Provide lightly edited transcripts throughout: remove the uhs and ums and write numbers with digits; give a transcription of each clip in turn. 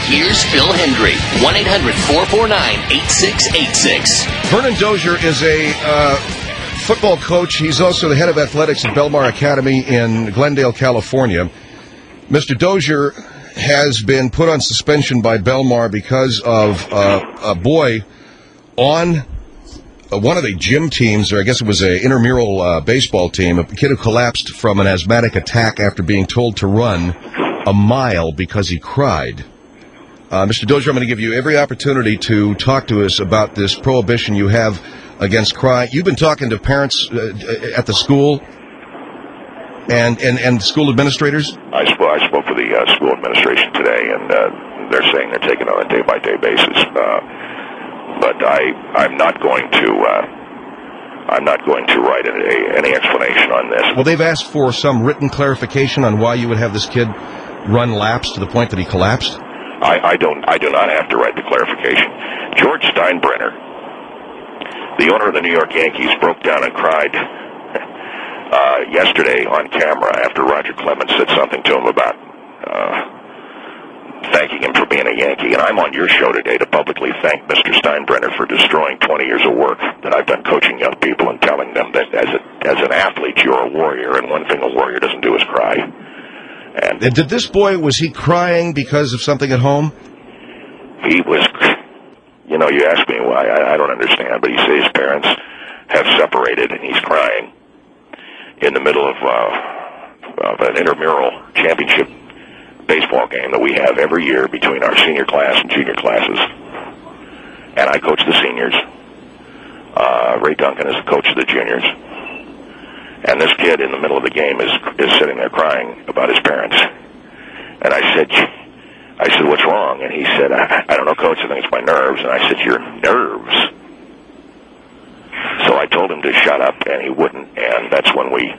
here's Phil Hendry. 1-800-449-8686. Vernon Dozier is a football coach. He's also the head of athletics at Belmar Academy in Glendale, California. Mr. Dozier has been put on suspension by Belmar because of a boy on one of the gym teams, or I guess it was an intramural baseball team, a kid who collapsed from an asthmatic attack after being told to run a mile because he cried. Mr. Dozier, I'm going to give you every opportunity to talk to us about this prohibition you have against crying. You've been talking to parents at the school and school administrators? I spoke with the school administration today, and they're saying they're taking it on a day-by-day basis. But I'm not going to write any explanation on this. Well, they've asked for some written clarification on why you would have this kid run laps to the point that he collapsed. I do not have to write the clarification. George Steinbrenner, the owner of the New York Yankees, broke down and cried yesterday on camera after Roger Clemens said something to him about thanking him for being a Yankee. And I'm on your show today to publicly thank Mr. Steinbrenner for destroying 20 years of work that I've done coaching young people and telling them that as an athlete you're a warrior, and one thing a warrior doesn't do is cry. And did this boy, was he crying because of something at home? He was, you ask me why, I don't understand, but he says his parents have separated and he's crying in the middle of an intramural championship baseball game that we have every year between our senior class and junior classes. And I coach the seniors. Ray Duncan is the coach of the juniors. And this kid in the middle of the game is sitting there crying about his parents. And I said, what's wrong? And he said, I don't know, Coach, I think it's my nerves. And I said, your nerves? So I told him to shut up, and he wouldn't. And that's when we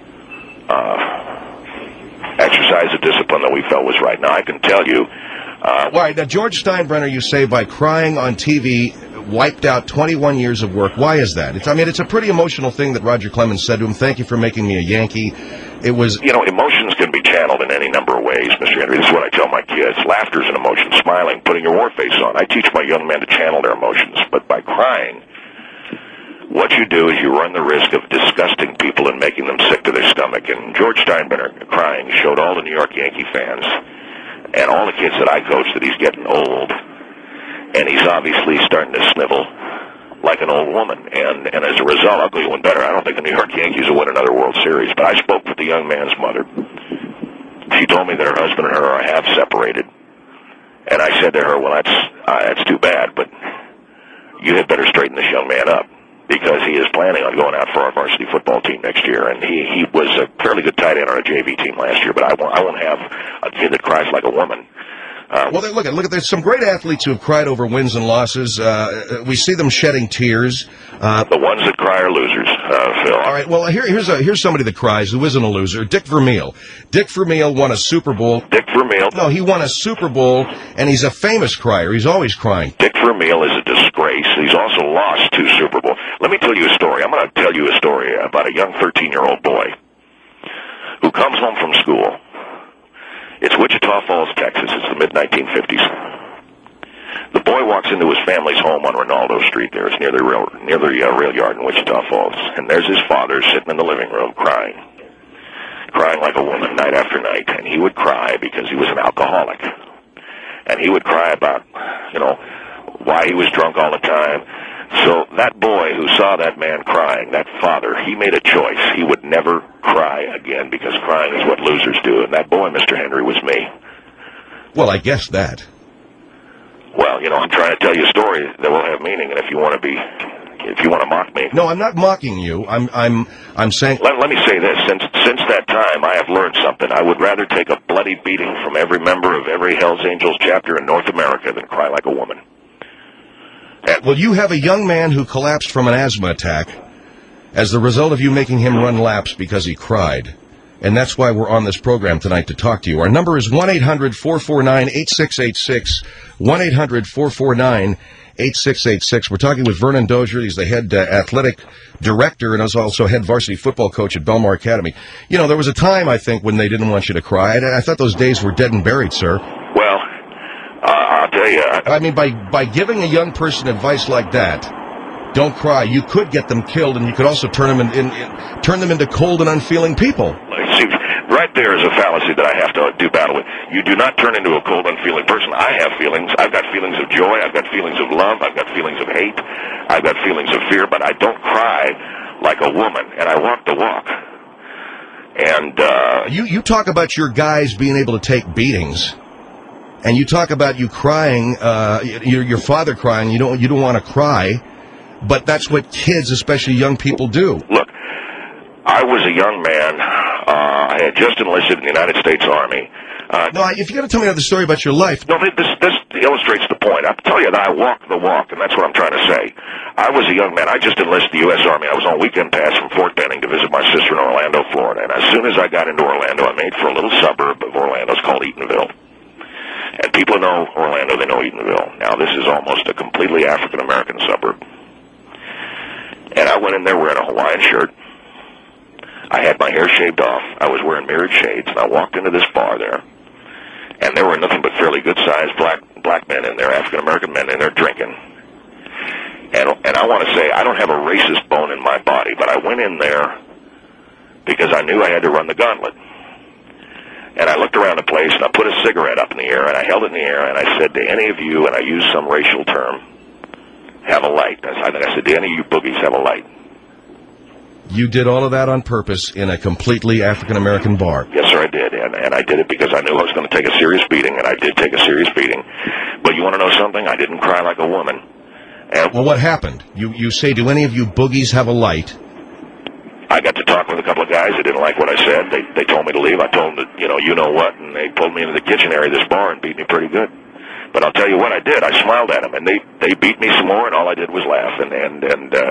exercised the discipline that we felt was right. Now, I can tell you... Right, now, George Steinbrenner, you say, by crying on TV, wiped out 21 years of work. Why is that? It's a pretty emotional thing that Roger Clemens said to him. Thank you for making me a Yankee. It was... emotions can be channeled in any number of ways, Mr. Henry. This is what I tell my kids. Laughter is an emotion. Smiling, putting your war face on. I teach my young men to channel their emotions. But by crying, what you do is you run the risk of disgusting people and making them sick to their stomach. And George Steinbrenner crying showed all the New York Yankee fans and all the kids that I coach that he's getting old. And he's obviously starting to snivel like an old woman. And as a result, I'll go even better. I don't think the New York Yankees will win another World Series. But I spoke with the young man's mother. She told me that her husband and her have separated. And I said to her, well, that's too bad, but you had better straighten this young man up, because he is planning on going out for our varsity football team next year. And he was a fairly good tight end on our JV team last year, but I won't have a kid that cries like a woman. Well, look, there's some great athletes who have cried over wins and losses. We see them shedding tears. The ones that cry are losers, Phil. All right, well, here's somebody that cries who isn't a loser, Dick Vermeil. Dick Vermeil won a Super Bowl. Dick Vermeil? No, he won a Super Bowl, and he's a famous crier. He's always crying. Dick Vermeil is a disgrace. He's also lost 2 Super Bowls. Let me tell you a story. I'm going to tell you a story about a young 13-year-old boy who comes home from school. It's Wichita Falls, Texas. It's the mid-1950s. The boy walks into his family's home on Ronaldo Street there. It's near the rail yard in Wichita Falls. And there's his father sitting in the living room crying like a woman night after night. And he would cry because he was an alcoholic. And he would cry about, why he was drunk all the time. So that boy who saw that man crying, that father, he made a choice. He would never cry again, because crying is what losers do. And that boy, Mr. Henry, was me. Well, I guess that. Well, I'm trying to tell you a story that will have meaning, and if you want to mock me. No, I'm not mocking you. I'm saying. Let me say this. Since that time, I have learned something. I would rather take a bloody beating from every member of every Hells Angels chapter in North America than cry like a woman. Well, you have a young man who collapsed from an asthma attack as the result of you making him run laps because he cried. And that's why we're on this program tonight to talk to you. Our number is 1-800-449-8686, 1-800-449-8686. We're talking with Vernon Dozier. He's the head athletic director and is also head varsity football coach at Belmar Academy. There was a time, I think, when they didn't want you to cry. I thought those days were dead and buried, sir. Well, I'll tell you. I mean, by giving a young person advice like that, don't cry, you could get them killed, and you could also turn them into cold and unfeeling people. See, right there is a fallacy that I have to do battle with. You do not turn into a cold, unfeeling person. I have feelings. I've got feelings of joy. I've got feelings of love. I've got feelings of hate. I've got feelings of fear, but I don't cry like a woman, and I walk the walk. And you talk about your guys being able to take beatings, and you talk about you crying, your father crying. You don't want to cry, but that's what kids, especially young people, do. Look, I was a young man. I had just enlisted in the United States Army. No, if you're going to tell me another story about your life... No, this illustrates the point. I'll tell you that I walk the walk, and that's what I'm trying to say. I was a young man. I just enlisted the U.S. Army. I was on weekend pass from Fort Benning to visit my sister in Orlando, Florida. And as soon as I got into Orlando, I made for a little suburb of Orlando. It's called Eatonville. And people know Orlando, they know Eatonville. Now, this is almost a completely African-American suburb. And I went in there wearing a Hawaiian shirt. I had my hair shaved off. I was wearing mirrored shades, and I walked into this bar there. And there were nothing but fairly good-sized black men in there, African-American men in there drinking. And I want to say, I don't have a racist bone in my body, but I went in there because I knew I had to run the gauntlet. And I looked around the place, and I put a cigarette up in the air, and I held it in the air, and I said, to any of you, and I used some racial term, have a light. I think I said, to any of you boogies, have a light. You did all of that on purpose in a completely African-American bar. Yes, sir, I did. And I did it because I knew I was going to take a serious beating, and I did take a serious beating. But you want to know something? I didn't cry like a woman. Well, what happened? You say, do any of you boogies have a light? I got to talk with a couple of guys that didn't like what I said. They told me to leave. I told them that, you know what, and they pulled me into the kitchen area of this bar and beat me pretty good. But I'll tell you what I did. I smiled at them, and they beat me some more, and all I did was laugh. And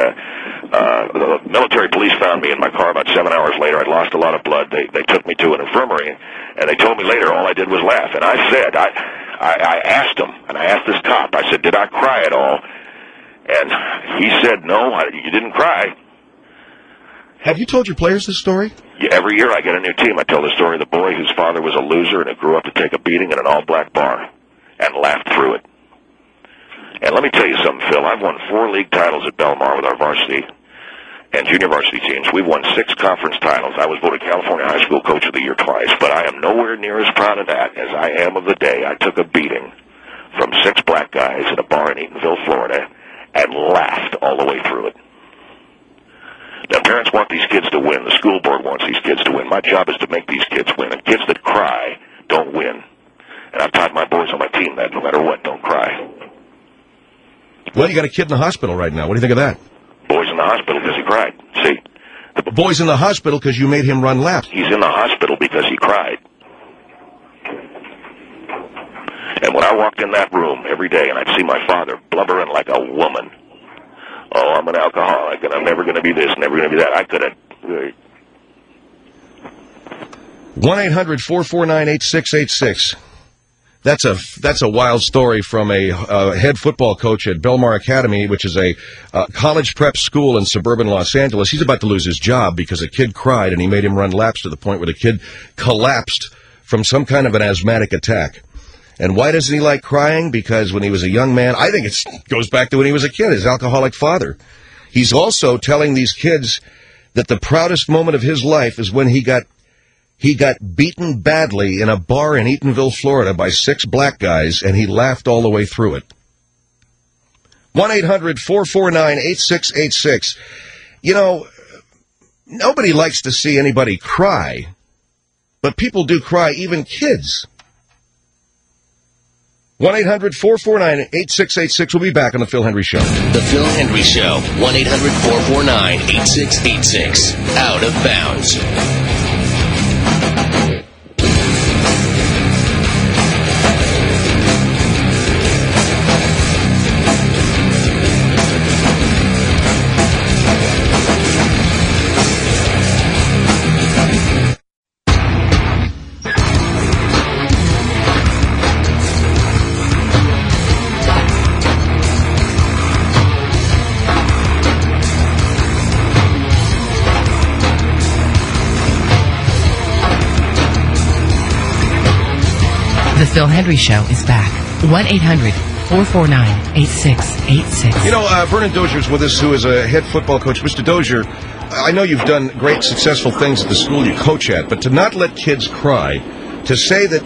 the military police found me in my car about 7 hours later. I'd lost a lot of blood. They took me to an infirmary, and they told me later all I did was laugh. And I said, I asked them, and I asked this cop, I said, did I cry at all? And he said, no, you didn't cry. Have you told your players this story? Yeah, every year I get a new team. I tell the story of the boy whose father was a loser and who grew up to take a beating in an all-black bar and laughed through it. And let me tell you something, Phil. I've won 4 league titles at Belmar with our varsity and junior varsity teams. We've won 6 conference titles. I was voted California High School Coach of the Year twice, but I am nowhere near as proud of that as I am of the day I took a beating from 6 black guys at a bar in Eatonville, Florida, and laughed all the way through it. Now, parents want these kids to win. The school board wants these kids to win. My job is to make these kids win, and kids that cry don't win. And I've taught my boys on my team that no matter what, don't cry. Well, you got a kid in the hospital right now. What do you think of that? Boy's in the hospital because he cried. See? The boy's in the hospital because you made him run laps. He's in the hospital because he cried. And when I walked in that room every day and I'd see my father blubbering like a woman, oh, I'm an alcoholic and I'm never going to be this, never going to be that, I could have... 1-800-449-8686. That's a wild story from a head football coach at Belmar Academy, which is a college prep school in suburban Los Angeles. He's about to lose his job because a kid cried and he made him run laps to the point where the kid collapsed from some kind of an asthmatic attack. And why doesn't he like crying? Because when he was a young man, I think it goes back to when he was a kid, his alcoholic father. He's also telling these kids that the proudest moment of his life is when he got beaten badly in a bar in Eatonville, Florida by 6 black guys, and he laughed all the way through it. 1-800-449-8686. You know, nobody likes to see anybody cry, but people do cry, even kids. 1-800-449-8686. We'll be back on The Phil Hendrie Show. The Phil Hendrie Show. 1-800-449-8686. Out of bounds. Phil Hendry Show is back. 1-800-449-8686. You know, Vernon Dozier's with us, who is a head football coach. Mr. Dozier, I know you've done great, successful things at the school you coach at, but to not let kids cry, to say that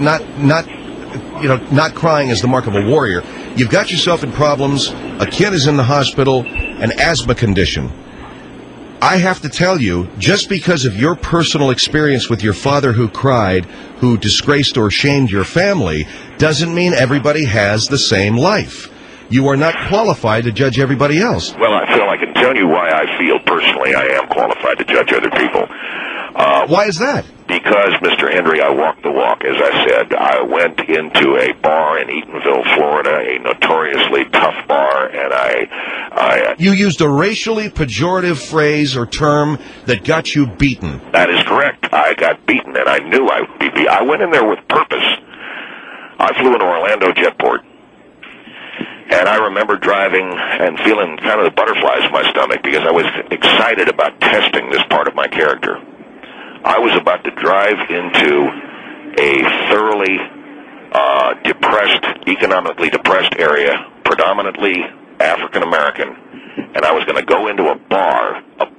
not crying is the mark of a warrior, you've got yourself in problems. A kid is in the hospital, an asthma condition. I have to tell you, just because of your personal experience with your father who cried, who disgraced or shamed your family, doesn't mean everybody has the same life. You are not qualified to judge everybody else. Well, Phil, I can tell you why I feel personally I am qualified to judge other people. Why is that? Because, Mr. Hendry, I walked the walk, as I said. I went into a bar in Eatonville, Florida, a notoriously tough bar, and I You used a racially pejorative phrase or term that got you beaten. That is correct. I got beaten, and I knew I would be beaten. I went in there with purpose. I flew into Orlando Jetport, and I remember driving and feeling kind of the butterflies in my stomach because I was excited about testing this part of my character. I was about to drive into a thoroughly economically depressed area, predominantly African American, and I was going to go into a bar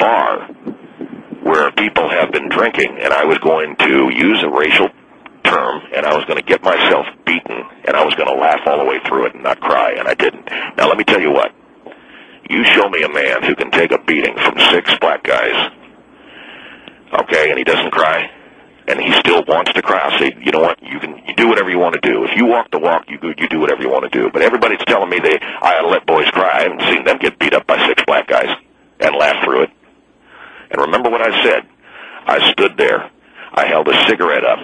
where people have been drinking, and I was going to use a racial term, and I was going to get myself beaten, and I was going to laugh all the way through it and not cry, and I didn't. Now, let me tell you what. You show me a man who can take a beating from 6 black guys, okay, and he doesn't cry, and he still wants to cry. I'll say, you know what, you do whatever you want to do. If you walk the walk, you do whatever you want to do. But everybody's telling me I ought to let boys cry. I haven't seen them get beat up by 6 black guys and laugh through it. And remember what I said. I stood there. I held a cigarette up,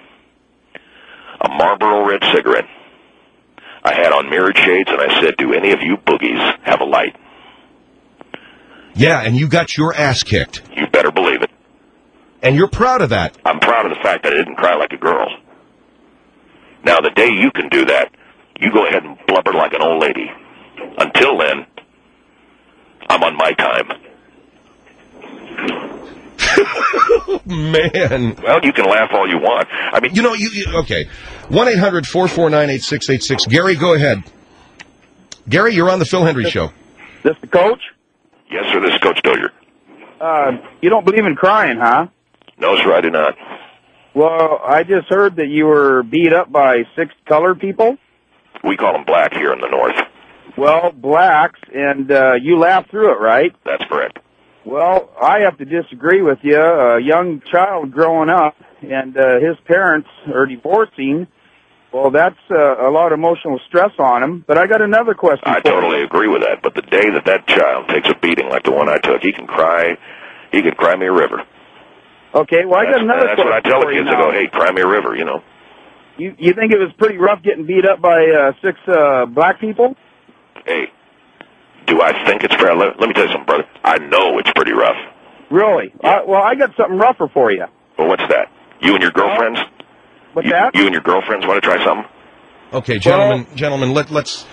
a Marlboro Red cigarette. I had on mirrored shades, and I said, do any of you boogies have a light? Yeah, and you got your ass kicked. You better believe it. And you're proud of that. I'm proud of the fact that I didn't cry like a girl. Now, the day you can do that, you go ahead and blubber like an old lady. Until then, I'm on my time. Man. Well, you can laugh all you want. I mean, you know, okay. 1-800-449-8686. Gary, go ahead. Gary, you're on the Phil Hendry Show. This the coach? Yes, sir, this is Coach Dozier. You don't believe in crying, huh? No, sir, I do not. Well, I just heard that you were beat up by 6 colored people. We call them black here in the North. Well, blacks, and you laughed through it, right? That's correct. Well, I have to disagree with you. A young child growing up, and his parents are divorcing. Well, that's a lot of emotional stress on him. But I got another question. I totally agree with that. But the day that child takes a beating like the one I took, he can cry. He could cry me a river. Okay, well, I got another question. That's what I tell the kids. I now. go, hey, cry me a river, you know. You think it was pretty rough getting beat up by 6 black people? Hey, do I think it's fair? Let me tell you something, brother. I know it's pretty rough. Really? Yeah. Well, I got something rougher for you. Well, what's that? You and your girlfriends? What's that? You and your girlfriends want to try something? Okay, gentlemen, let's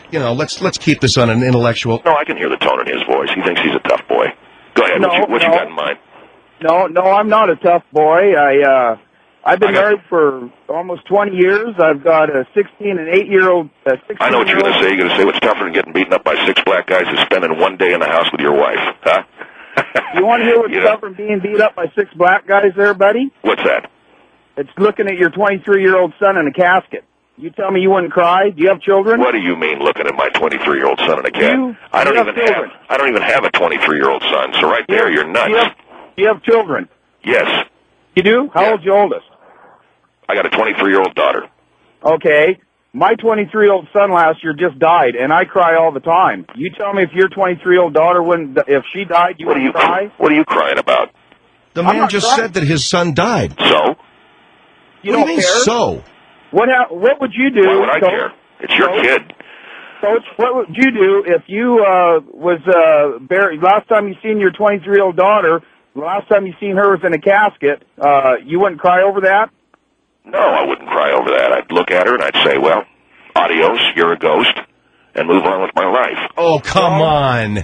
keep this on an intellectual. No, I can hear the tone in his voice. He thinks he's a tough boy. Go ahead. What you got in mind? No, I'm not a tough boy. I've been married for almost 20 years. I've got a 16 and 8-year-old. I know what you're going to say. You're going to say what's tougher than getting beaten up by 6 black guys is spending one day in the house with your wife, huh? You want to hear what's tougher than being beat up by 6 black guys there, buddy? What's that? It's looking at your 23-year-old son in a casket. You tell me you wouldn't cry? Do you have children? What do you mean looking at my 23-year-old son in a casket? I don't even have a 23-year-old son. So right there, you're nuts. You have children? Yes. You do? How old's your oldest? I got a 23-year-old daughter. Okay. My 23-year-old son last year just died, and I cry all the time. You tell me if your 23-year-old daughter wouldn't, if she died, you wouldn't cry? What are you crying about? The man just said that his son died. So? You what do you mean, care? So? What would you do? Why would I care? It's your kid. Coach, what would you do if you was buried? Last time you seen your 23-year-old daughter, the last time you seen her was in a casket, you wouldn't cry over that? No, I wouldn't cry over that. I'd look at her and I'd say, well, adios, you're a ghost, and move on with my life. Oh, come on.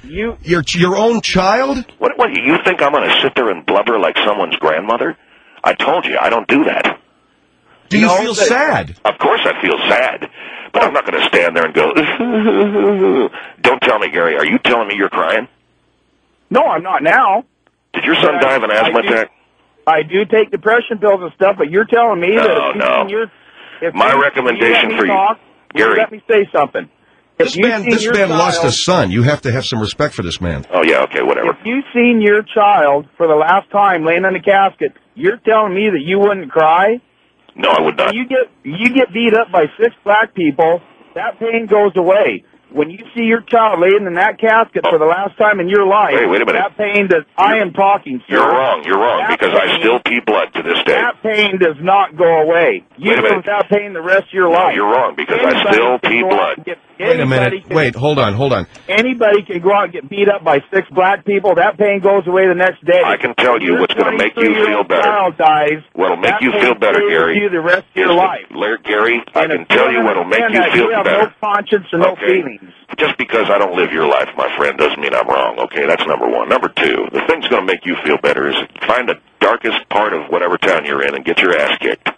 Your own child? What, you think I'm going to sit there and blubber like someone's grandmother? I told you, I don't do that. Do you feel sad? Of course I feel sad. But I'm not going to stand there and go, don't tell me, Gary. Are you telling me you're crying? No, I'm not now. Did your son die of an asthma attack? I do take depression pills and stuff, but you're telling me that My recommendation for you, Gary. Let me say something. This man lost a son. You have to have some respect for this man. Oh, yeah, okay, whatever. If you've seen your child for the last time laying in a casket, you're telling me that you wouldn't cry? No, I would not. You get beat up by 6 black people, that pain goes away. When you see your child laying in that casket for the last time in your life, wait a minute. That pain does. I am talking, sir. You're wrong, because I still pee blood to this day. That pain does not go away. You live with that pain the rest of your life. No, you're wrong, because I still pee blood. Wait a minute. Wait, hold on. Anybody can go out and get beat up by 6 black people. That pain goes away the next day. I can tell you what's going to make you feel better. Child dies, what'll make you feel better, Gary? You the rest of your life. Gary, I can tell you what'll make you feel better. You have no conscience and no feelings. Just because I don't live your life, my friend, doesn't mean I'm wrong, okay? That's number one. Number two, the thing's going to make you feel better is find the darkest part of whatever town you're in and get your ass kicked.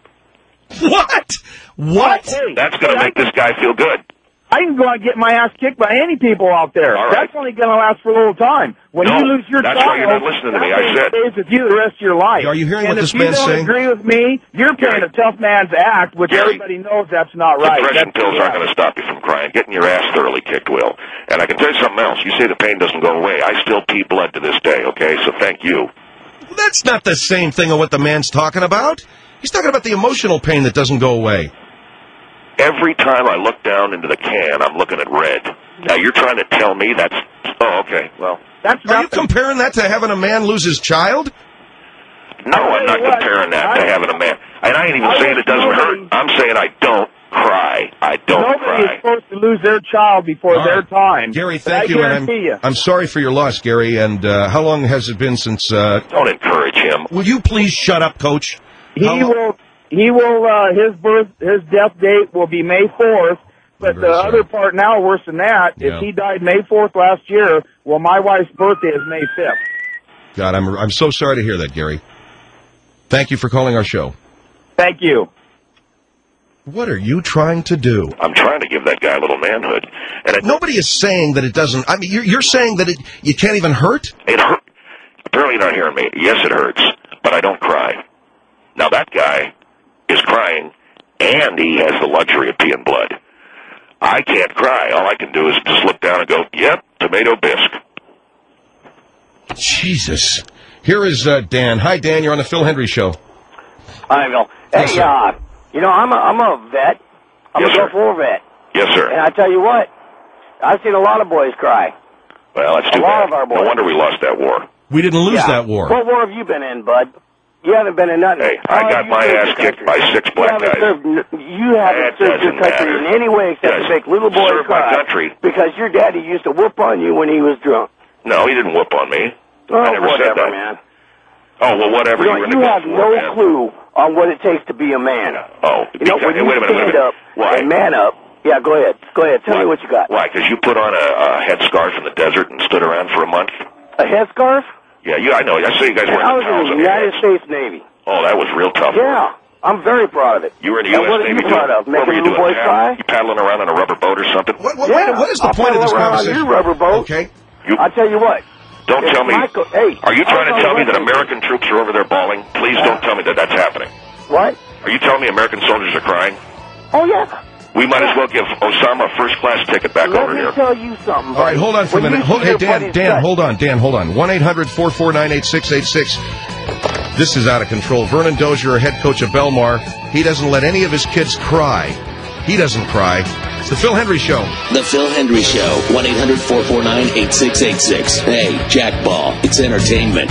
What? Hey, that's going to make this guy feel good. I can go out and get my ass kicked by any people out there. All right. That's only going to last for a little time. When you lose your that's child, why you're not listening to me. I said stays with you the rest of your life. Are you hearing what this And man's saying? if you don't agree with me, you're playing a tough man's act, which everybody knows that's not right. Depression pills aren't going to stop you from crying. Getting your ass thoroughly kicked will. And I can tell you something else. You say the pain doesn't go away. I still pee blood to this day, okay? So thank you. That's not the same thing of what the man's talking about. He's talking about the emotional pain that doesn't go away. Every time I look down into the can, I'm looking at red. Now, you're trying to tell me that's... Oh, okay, well... Are you comparing that to having a man lose his child? No, I'm not comparing that to having a man. And I ain't even saying it doesn't hurt. I'm saying I don't cry. I don't cry. Nobody is supposed to lose their child before their time. Gary, thank you. And I'm sorry for your loss, Gary. And how long has it been since... Don't encourage him. Will you please shut up, Coach? His death date will be May 4th, but the other part now, worse than that, is he died May 4th last year. Well, my wife's birthday is May 5th. God, I'm so sorry to hear that, Gary. Thank you for calling our show. Thank you. What are you trying to do? I'm trying to give that guy a little manhood. And nobody is saying that it doesn't. I mean, you're saying that you can't even hurt? It hurt. Apparently you're not hearing me. Yes, it hurts, but I don't cry. Now, that guy is crying, and he has the luxury of peeing blood. I can't cry. All I can do is just look down and go, yep, tomato bisque. Jesus. Here is Dan. Hi, Dan. You're on the Phil Hendry Show. Hi, Bill. Hey, you know, I'm a vet. I'm a Gulf War vet. Yes, sir. And I tell you what, I've seen a lot of boys cry. Well, that's too bad. A lot of our boys. No wonder we lost that war. We didn't lose that war. What war have you been in, bud? You haven't been in nothing. Hey, I got my ass kicked by 6 black guys. You haven't served your country in any way except to make little boys cry. My country. Because your daddy used to whoop on you when he was drunk. No, he didn't whoop on me. Oh, I never said that. Man. Oh, well, whatever. You have no clue on what it takes to be a man. Oh, you know, when you stand up and man up. Yeah, go ahead. Go ahead. Tell me what you got. Why? Because you put on a headscarf in the desert and stood around for a month? A headscarf? Yeah, I know. I saw you guys wearing the towels. I was in the United States Navy. Oh, that was real tough. Yeah, I'm very proud of it. You were in the U.S. Navy, too? What are you proud of? Making little boys cry? You paddling around on a rubber boat or something? What is the point of this conversation? Your rubber boat. Okay. I'll tell you what. Don't tell me. Hey, are you trying to tell me that American troops are over there bawling? Please don't tell me that that's happening. What? Are you telling me American soldiers are crying? Oh, yeah. We might as well give Osama a first-class ticket back over here. Let me tell you something. All right, hold on for a minute. Hey, Dan, hold on. 1-800-449-8686. This is out of control. Vernon Dozier, head coach of Belmar, he doesn't let any of his kids cry. He doesn't cry. It's the Phil Hendry Show. The Phil Hendry Show. 1-800-449-8686. Hey, Jack Ball. It's entertainment.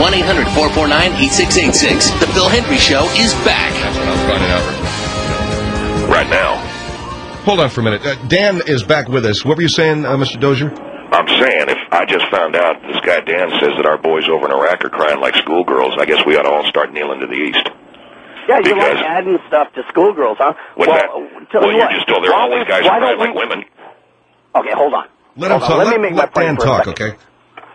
1-800-449-8686. The Bill Henry Show is back. That's what I'm finding out Right now. Hold on for a minute. Dan is back with us. What were you saying, Mr. Dozier? I'm saying, if I just found out this guy Dan says that our boys over in Iraq are crying like schoolgirls, I guess we ought to all start kneeling to the east. Yeah, you like adding stuff to schoolgirls, huh? You're just told all these guys are crying like women. Okay, hold on. Let him talk. Let me make my point Dan for a talk, second. okay?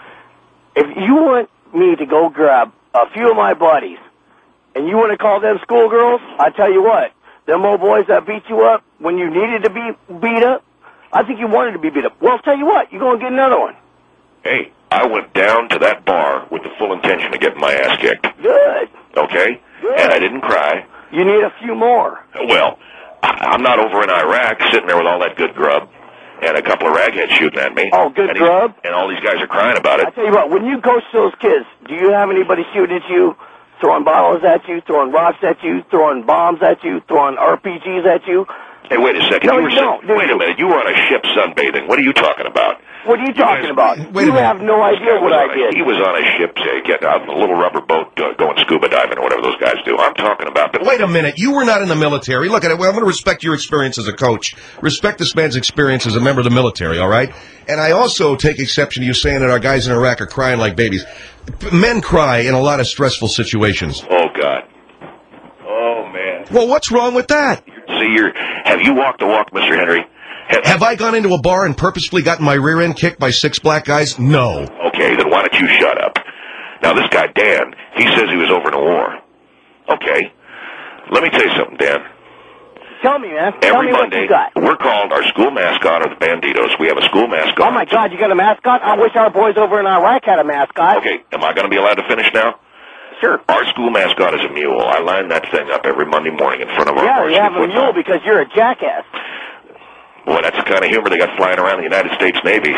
If you want me to go grab a few of my buddies, and you want to call them schoolgirls, I tell you what, them old boys that beat you up when you needed to be beat up, I think you wanted to be beat up. Well, I'll tell you what, you're going to get another one. Hey, I went down to that bar with the full intention of getting my ass kicked. Good. Okay? Good. And I didn't cry. You need a few more. Well, I'm not over in Iraq sitting there with all that good grub and a couple of ragheads shooting at me. Oh, good grub? And all these guys are crying about it. I tell you what, when you coach those kids, do you have anybody shooting at you, throwing bottles at you, throwing rocks at you, throwing bombs at you, throwing RPGs at you? Hey, wait a second. No, you don't. Wait a minute. You were on a ship sunbathing. What are you talking about? What are you talking about? Wait a You minute. have no idea what I did. He was on a ship, getting out in a little rubber boat, going scuba diving or whatever those guys do. I'm talking about the... Wait a minute. You were not in the military. Look at it. Well, I'm going to respect your experience as a coach. Respect this man's experience as a member of the military, all right? And I also take exception to you saying that our guys in Iraq are crying like babies. Men cry in a lot of stressful situations. Oh, God. Oh, man. Well, what's wrong with that? See, have you walked the walk, Mr. Henry? Have I gone into a bar and purposefully gotten my rear end kicked by 6 black guys? No. Okay, then why don't you shut up? Now, this guy, Dan, he says he was over in a war. Okay. Let me tell you something, Dan. Tell me, man. Tell Every me Monday, what you got. we're called, our school mascot are the Banditos. We have a school mascot. Oh, my God, you got a mascot? I wish our boys over in Iraq had a mascot. Okay, am I going to be allowed to finish now? Sure. Our school mascot is a mule. I line that thing up every Monday morning in front of our Yeah, varsity you have a football. mule because you're a jackass. Well, that's the kind of humor they got flying around the United States Navy.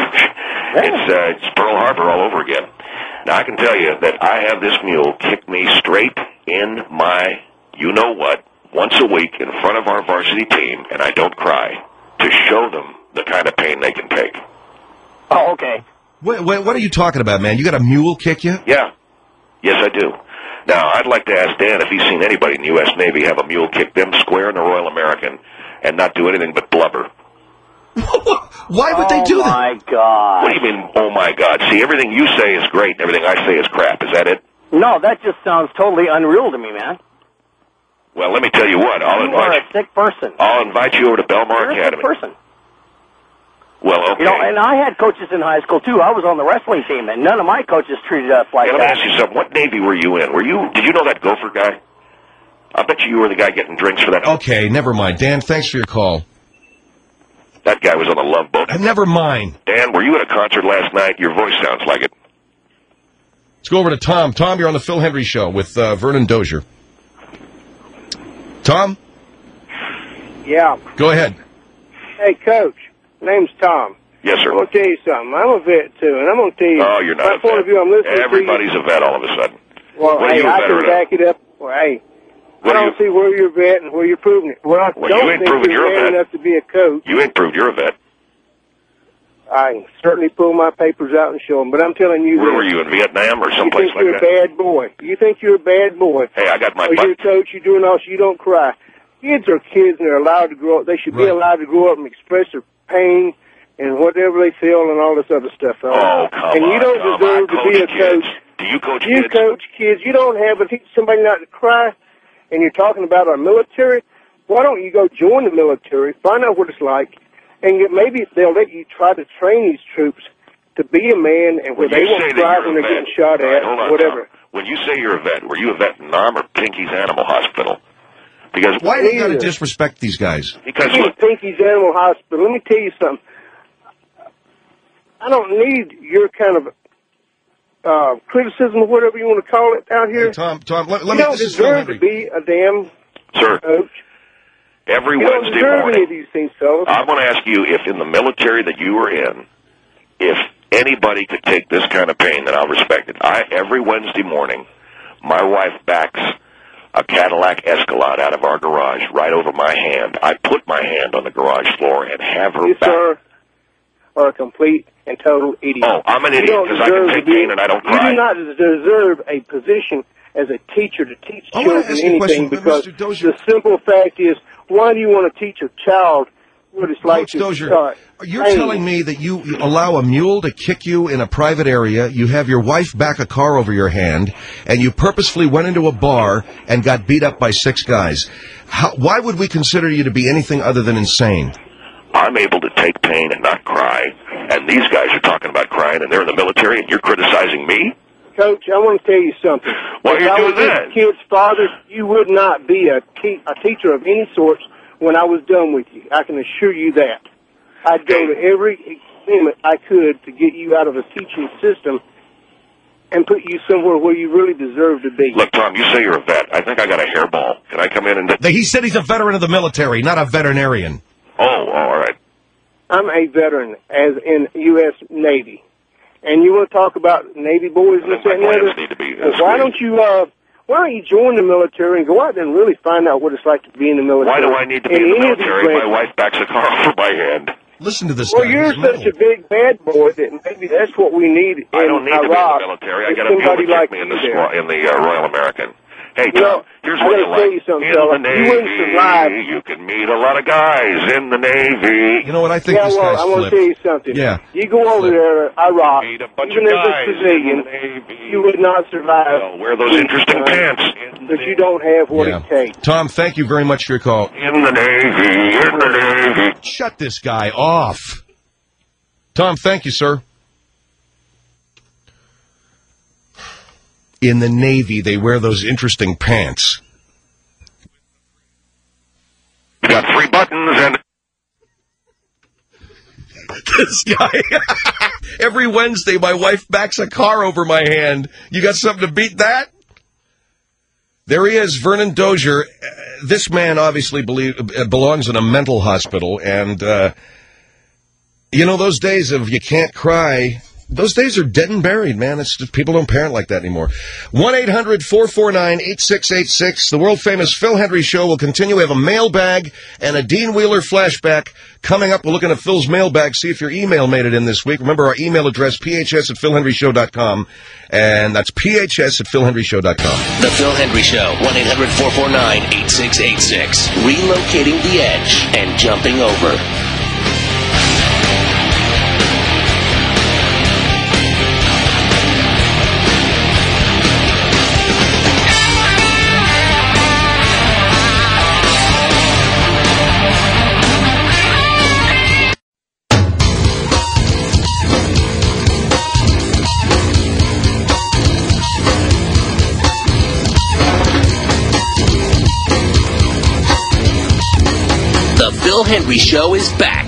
It's Pearl Harbor all over again. Now, I can tell you that I have this mule kick me straight in my you-know-what once a week in front of our varsity team, and I don't cry, to show them the kind of pain they can take. Oh, okay. Wait, what are you talking about, man? You got a mule kick you? Yeah. Yes, I do. Now, I'd like to ask Dan if he's seen anybody in the U.S. Navy have a mule kick them square in the Royal American and not do anything but blubber. Why would they do that? Oh, my God. What do you mean, oh, my God? See, everything you say is great and everything I say is crap. Is that it? No, that just sounds totally unreal to me, man. Well, let me tell you what. You are a sick person. I'll invite you over to Belmar You're a Academy. sick person. Well, okay. You know, and I had coaches in high school, too. I was on the wrestling team, and none of my coaches treated us like Let me that. ask you something. What Navy were you in? Did you know that Gopher guy? I bet you were the guy getting drinks for that. Okay, never mind. Dan, thanks for your call. That guy was on the Love Boat. Never mind. Dan, were you at a concert last night? Your voice sounds like it. Let's go over to Tom. Tom, you're on the Phil Henry Show with Vernon Dozier. Tom? Yeah. Go ahead. Hey, Coach. Name's Tom. Yes, sir. I'm going to tell you something. I'm a vet, too, and I'm going to tell you... Oh, you're not my a point vet. of view, I'm listening Everybody's a vet all of a sudden. Well, What are hey, you a I veteran can of? back it up. Well, hey, What I are don't see where you're a vet and where you're proving it. Well, I Well, don't you ain't think proving you're you're a man vet. enough to be a coach. You ain't proved you're a vet. I can certainly pull my papers out and show them, but I'm telling you... Where this. were you, in Vietnam or You someplace think like you're that? a bad boy. You think you're a bad boy. Hey, I got my Or you're a butt. coach, you're doing all, you don't cry. Kids are kids, and they're allowed to grow up. They should be Right. allowed to grow up and express their pain and whatever they feel and all this other stuff. Oh, come and on. you don't Tom. deserve I to be a coach kids. coach. Do you coach You kids? coach kids. You don't have to teach somebody not to cry, and you're talking about our military. Why don't you go join the military, find out what it's like, and maybe they'll let you try to train these troops to be a man and where When they you say won't that cry you're when a they're vet, getting shot all right, at, hold on, whatever. Tom. When you say you're a vet, were you a vet in Nam or Pinky's Animal Hospital? Because Why do you got to Neither. disrespect these guys? Because In look, Pinky's Animal Hospital. Let me tell you something. I don't need your kind of criticism or whatever you want to call it out here. Hey, Tom, let You me... don't This is Phil deserve to Henry. be a damn sir, coach. every You don't Wednesday deserve any morning, of these things, fellas. I'm going to ask you if in the military that you were in, if anybody could take this kind of pain, then I'll respect it. Every Wednesday morning, my wife backs a Cadillac Escalade out of our garage right over my hand. I put my hand on the garage floor and have her Yes, back. sir. are a complete and total idiot. Oh, I'm an idiot because I can take pain and I don't cry. You do not deserve a position as a teacher to teach children anything, because the simple fact is, why do you want to teach a child what it's like to start? You're telling me that you allow a mule to kick you in a private area, you have your wife back a car over your hand, and you purposefully went into a bar and got beat up by 6 guys. Why would we consider you to be anything other than insane? I'm able to take pain and not cry, and these guys are talking about crying, and they're in the military, and you're criticizing me? Coach, I want to tell you something. Why are you doing that? If I was this kid's father, you would not be a teacher of any sort when I was done with you. I can assure you that. I'd go to every experiment I could to get you out of a teaching system and put you somewhere where you really deserve to be. Look, Tom, you say you're a vet. I think I got a hairball. Can I come in and... He said he's a veteran of the military, not a veterinarian. Oh, all right. I'm a veteran, as in U.S. Navy. And you want to talk about Navy boys and this and the other? Why don't you join the military and go out there and really find out what it's like to be in the military? Why do I need to be in the military? My wife backs a car over my hand. Listen to this guy. Well, you're such a big bad boy that maybe that's what we need in Iraq. I don't need to be in the military. I got a mule to kick me in the Royal American. Hey, Tom, here's what you like. In the Navy, you can meet a lot of guys in the Navy. You know what? I think this guy's I want to tell you something. Yeah. You go over there, Iraq, meet a bunch even of as guys a civilian, you would not survive. Well, wear those interesting pants. But you don't have what it takes. Tom, thank you very much for your call. In the Navy. Shut this guy off. Tom, thank you, sir. In the Navy, they wear those interesting pants. Got 3 buttons and... This guy. Every Wednesday, my wife backs a car over my hand. You got something to beat that? There he is, Vernon Dozier. This man obviously belongs in a mental hospital, and, you know, those days of you can't cry... Those days are dead and buried, man. It's just, people don't parent like that anymore. 1-800-449-8686. The world-famous Phil Hendry Show will continue. We have a mailbag and a Dean Wheeler flashback coming up. We're looking at Phil's mailbag, see if your email made it in this week. Remember our email address, phs@philhenryshow.com. And that's phs@philhenryshow.com. The Phil Hendry Show, 1-800-449-8686. Relocating the edge and jumping over. Phil Hendry Show is back.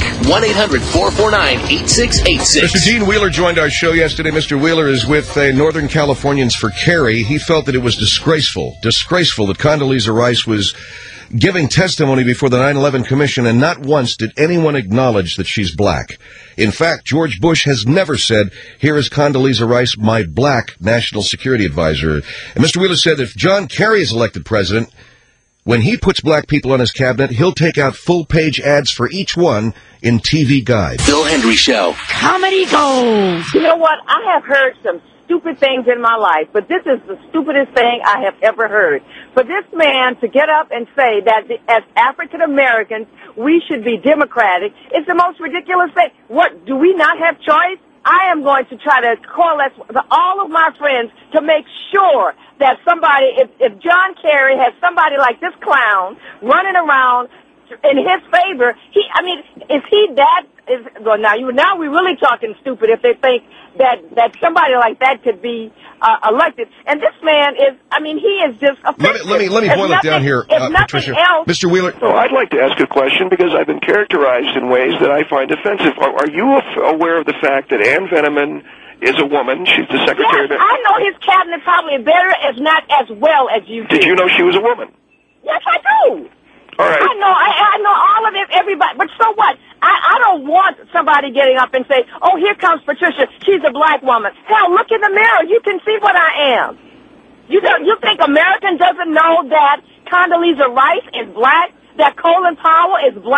1-800-449-8686. Mr. Dean Wheeler joined our show yesterday. Mr. Wheeler is with Northern Californians for Carrie. He felt that it was disgraceful that Condoleezza Rice was giving testimony before the 9/11 Commission, and not once did anyone acknowledge that she's black. In fact, George Bush has never said, "Here is Condoleezza Rice, my black national security advisor." And Mr. Wheeler said if John Kerry is elected president, when he puts black people on his cabinet, he'll take out full-page ads for each one in TV Guide. Phil Hendry Show. Comedy gold. You know what? I have heard some stupid things in my life, but this is the stupidest thing I have ever heard. For this man to get up and say that as African Americans, we should be democratic, it's the most ridiculous thing. What, do we not have choice? I am going to try to coalesce all of my friends to make sure that somebody, if John Kerry has somebody like this clown running around in his favor, is he that? Now we're really talking stupid if they think that somebody like that could be elected. And this man is, he is just offensive. Let me boil it down here, Patricia. Mr. Wheeler. So I'd like to ask a question because I've been characterized in ways that I find offensive. Are you aware of the fact that Ann Veneman is a woman? She's the secretary. Yes, I know his cabinet probably better, if not as well as you do. Did you know she was a woman? Yes, I do. All right. I know all of it, everybody. But so what? I don't want somebody getting up and say, "Oh, here comes Patricia. She's a black woman." Hell, look in the mirror. You can see what I am. You think American doesn't know that Condoleezza Rice is black? That Colin Powell is black?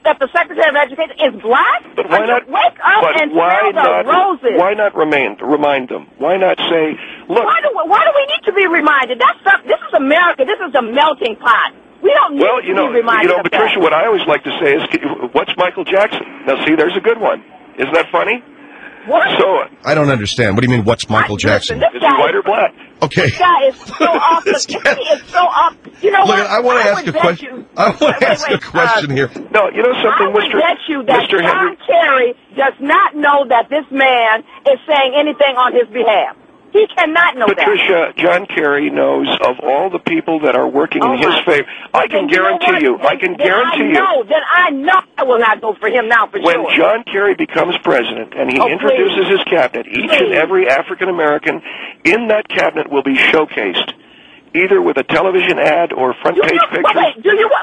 that the Secretary of Education is black? But why not? Wake up and smell the roses. Why not remind them? Why not say, look? Why do we need to be reminded? This is America. This is a melting pot. We don't need to be reminded of Patricia, that. what I always like to say is, what's Michael Jackson? Now, see, there's a good one. Isn't that funny? What? So, I don't understand. What do you mean, what's Michael Jackson? Listen, is he white or black? Okay. This guy is so off. He is so off. You know Look, what? I want to ask a question. I want to ask a question here. No, you know something, I would bet you that Mr. Henry. John Kerry does not know that this man is saying anything on his behalf. He cannot know Patricia, John Kerry knows of all the people that are working in his favor. I can guarantee you. I can guarantee you. Then I know I will not go for him now for when sure. When John Kerry becomes president and he introduces his cabinet, each and every African American in that cabinet will be showcased, either with a television ad or front page pictures.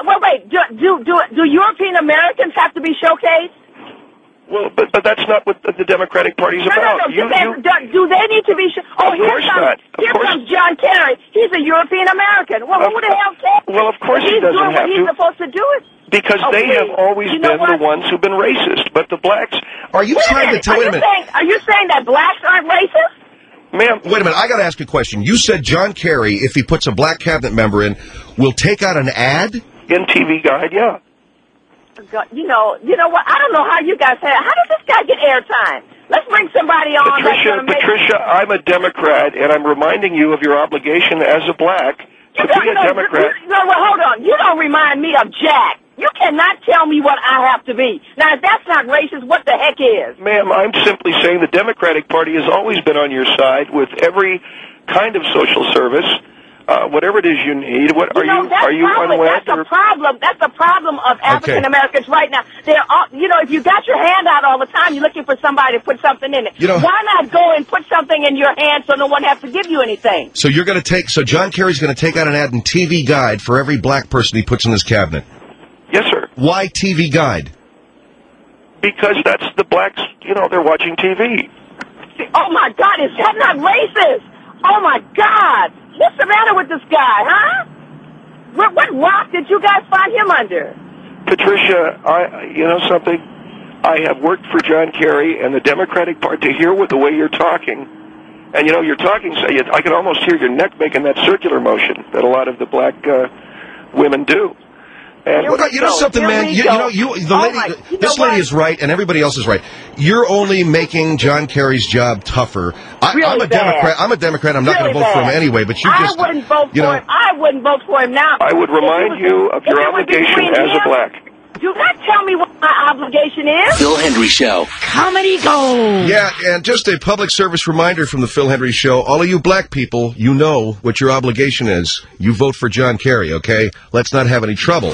Do European Americans have to be showcased? Well, but that's not what the Democratic Party's about. Do they need to be? Here comes John Kerry. He's a European American. Well, who the hell cares? Well, of course he doesn't have to. He's supposed to do it. Because they have always been the ones who've been racist. But the blacks. Are you trying to tell me? Are you saying that blacks aren't racist? Ma'am, wait a minute. I got to ask a question. You said John Kerry, if he puts a black cabinet member in, will take out an ad in TV Guide. Yeah. You know what? I don't know how you guys have. How does this guy get airtime? Let's bring somebody on. Patricia, I'm a Democrat, and I'm reminding you of your obligation as a black to be a Democrat. Hold on. You don't remind me of Jack. You cannot tell me what I have to be. Now, if that's not racist, what the heck is? Ma'am, I'm simply saying the Democratic Party has always been on your side with every kind of social service. Whatever it is you need, are you unwed? That's a problem. That's the problem of African Americans right now. They're all, if you got your hand out all the time, you're looking for somebody to put something in it. Why not go and put something in your hand so no one has to give you anything? So you're going to so John Kerry's going to take out an ad in TV Guide for every black person he puts in his cabinet. Yes, sir. Why TV Guide? Because that's the blacks. They're watching TV. Oh my God, is that not racist? Oh my God. What's the matter with this guy, huh? What rock did you guys find him under? Patricia, you know something? I have worked for John Kerry and the Democratic Party to hear the way you're talking. And, you're talking, I can almost hear your neck making that circular motion that a lot of the black women do. And something, man. This lady is right, and everybody else is right. You're only making John Kerry's job tougher. I'm a Democrat. I'm I'm not going to vote for him anyway. But I wouldn't vote for him. I wouldn't vote for him now. I would remind you of your obligation as a black. Do not tell me what my obligation is. Phil Hendry Show. Comedy Gold. Yeah, and just a public service reminder from the Phil Hendry Show. All of you black people, you know what your obligation is. You vote for John Kerry, okay? Let's not have any trouble.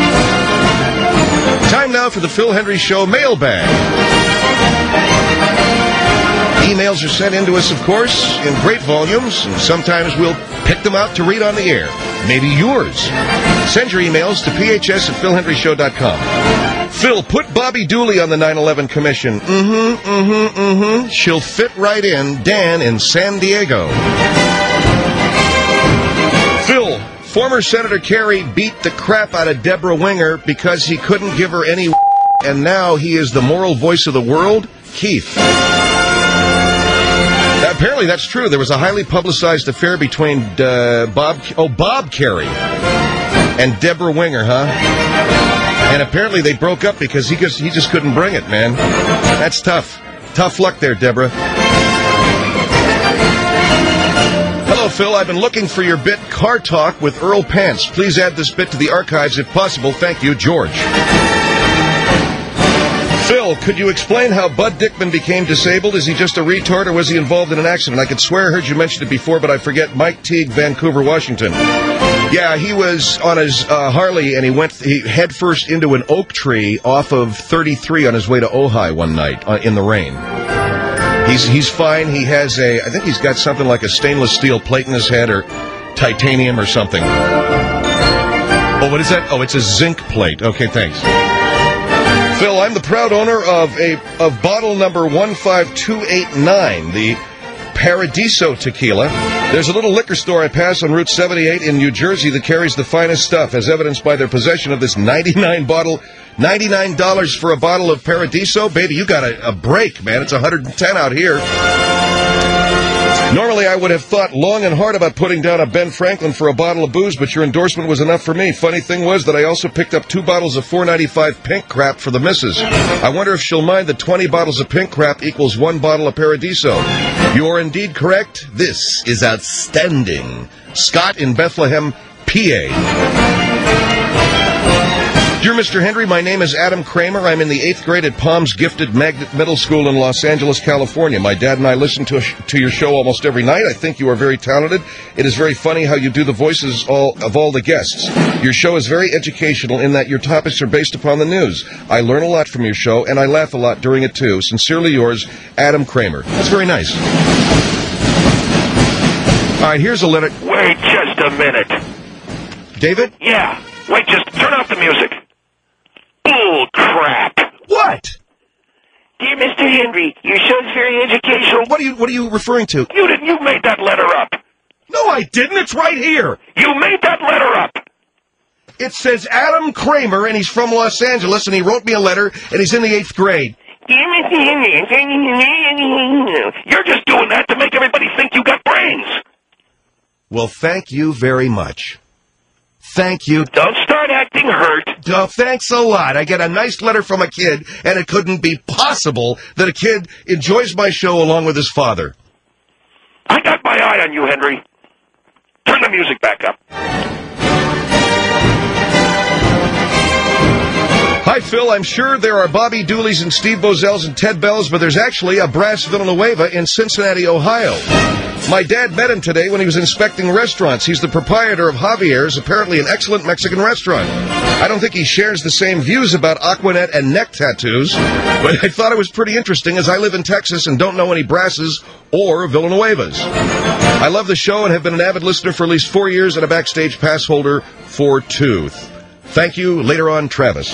Time now for the Phil Hendry Show mailbag. Emails are sent in to us, of course, in great volumes, and sometimes we'll pick them out to read on the air. Maybe yours. Send your emails to phs@philhendryshow.com. Phil, put Bobby Dooley on the 9/11 Commission. She'll fit right in. Dan in San Diego. Phil, former Senator Kerry beat the crap out of Deborah Winger because he couldn't give her any and now he is the moral voice of the world? Keith. Apparently that's true. There was a highly publicized affair between Bob Kerry and Deborah Winger, huh? And apparently they broke up because he just couldn't bring it, man. That's tough. Tough luck there, Deborah. Hello, Phil. I've been looking for your bit Car Talk with Earl Pants. Please add this bit to the archives if possible. Thank you, George. Phil, could you explain how Bud Dickman became disabled? Is he just a retard or was he involved in an accident? I could swear I heard you mention it before, but I forget. Mike Teague, Vancouver, Washington. Yeah, he was on his Harley and he head first into an oak tree off of 33 on his way to Ojai one night in the rain. He's fine. He has I think he's got something like a stainless steel plate in his head or titanium or something. Oh, what is that? Oh, it's a zinc plate. Okay, thanks. Phil, I'm the proud owner of bottle number 15289, the Paradiso tequila. There's a little liquor store I pass on Route 78 in New Jersey that carries the finest stuff, as evidenced by their possession of this $99 for a bottle of Paradiso. Baby, you got a break, man. It's 110 out here. Normally, I would have thought long and hard about putting down a Ben Franklin for a bottle of booze, but your endorsement was enough for me. Funny thing was that I also picked up 2 bottles of $4.95 pink crap for the missus. I wonder if she'll mind that 20 bottles of pink crap equals 1 bottle of Paradiso. You are indeed correct. This is outstanding. Scott in Bethlehem, PA. Dear Mr. Henry, my name is Adam Kramer. I'm in the 8th grade at Palms Gifted Magnet Middle School in Los Angeles, California. My dad and I listen to your show almost every night. I think you are very talented. It is very funny how you do the voices of all the guests. Your show is very educational in that your topics are based upon the news. I learn a lot from your show, and I laugh a lot during it, too. Sincerely yours, Adam Kramer. That's very nice. All right, here's a letter. Wait just a minute. David? Yeah. Wait, just turn off the music. Bull crap. What? Dear Mr. Henry, your show's very educational. What are you referring to? You made that letter up. No, I didn't. It's right here. You made that letter up. It says Adam Kramer, and he's from Los Angeles, and he wrote me a letter, and he's in the 8th grade. Dear Mr. Henry, you're just doing that to make everybody think you got brains. Well, thank you very much. Thank you. Don't start acting hurt. Oh, thanks a lot. I get a nice letter from a kid, and it couldn't be possible that a kid enjoys my show along with his father. I got my eye on you, Henry. Turn the music back up. Hi, Phil. I'm sure there are Bobby Dooleys and Steve Bozells and Ted Bells, but there's actually a Brass Villanueva in Cincinnati, Ohio. My dad met him today when he was inspecting restaurants. He's the proprietor of Javier's, apparently an excellent Mexican restaurant. I don't think he shares the same views about Aquanet and neck tattoos, but I thought it was pretty interesting as I live in Texas and don't know any Brasses or Villanuevas. I love the show and have been an avid listener for at least 4 years and a backstage pass holder for 2. Thank you. Later on, Travis.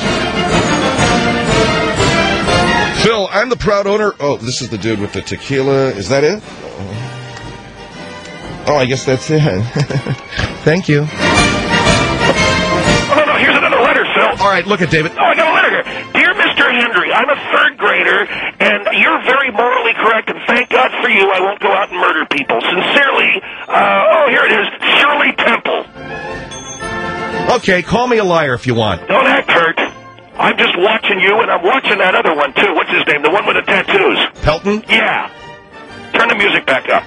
Phil, I'm the proud owner. Oh, this is the dude with the tequila. Is that it? Oh, I guess that's it. Thank you. Oh, no, here's another letter, Phil. All right, look at David. Oh, I got a letter here. Dear Mr. Henry, I'm a 3rd grader, and you're very morally correct, and thank God for you, I won't go out and murder people. Sincerely, here it is, Shirley Temple. Okay, call me a liar if you want. Don't act hurt. I'm just watching you, and I'm watching that other one, too. What's his name? The one with the tattoos. Pelton? Yeah. Turn the music back up.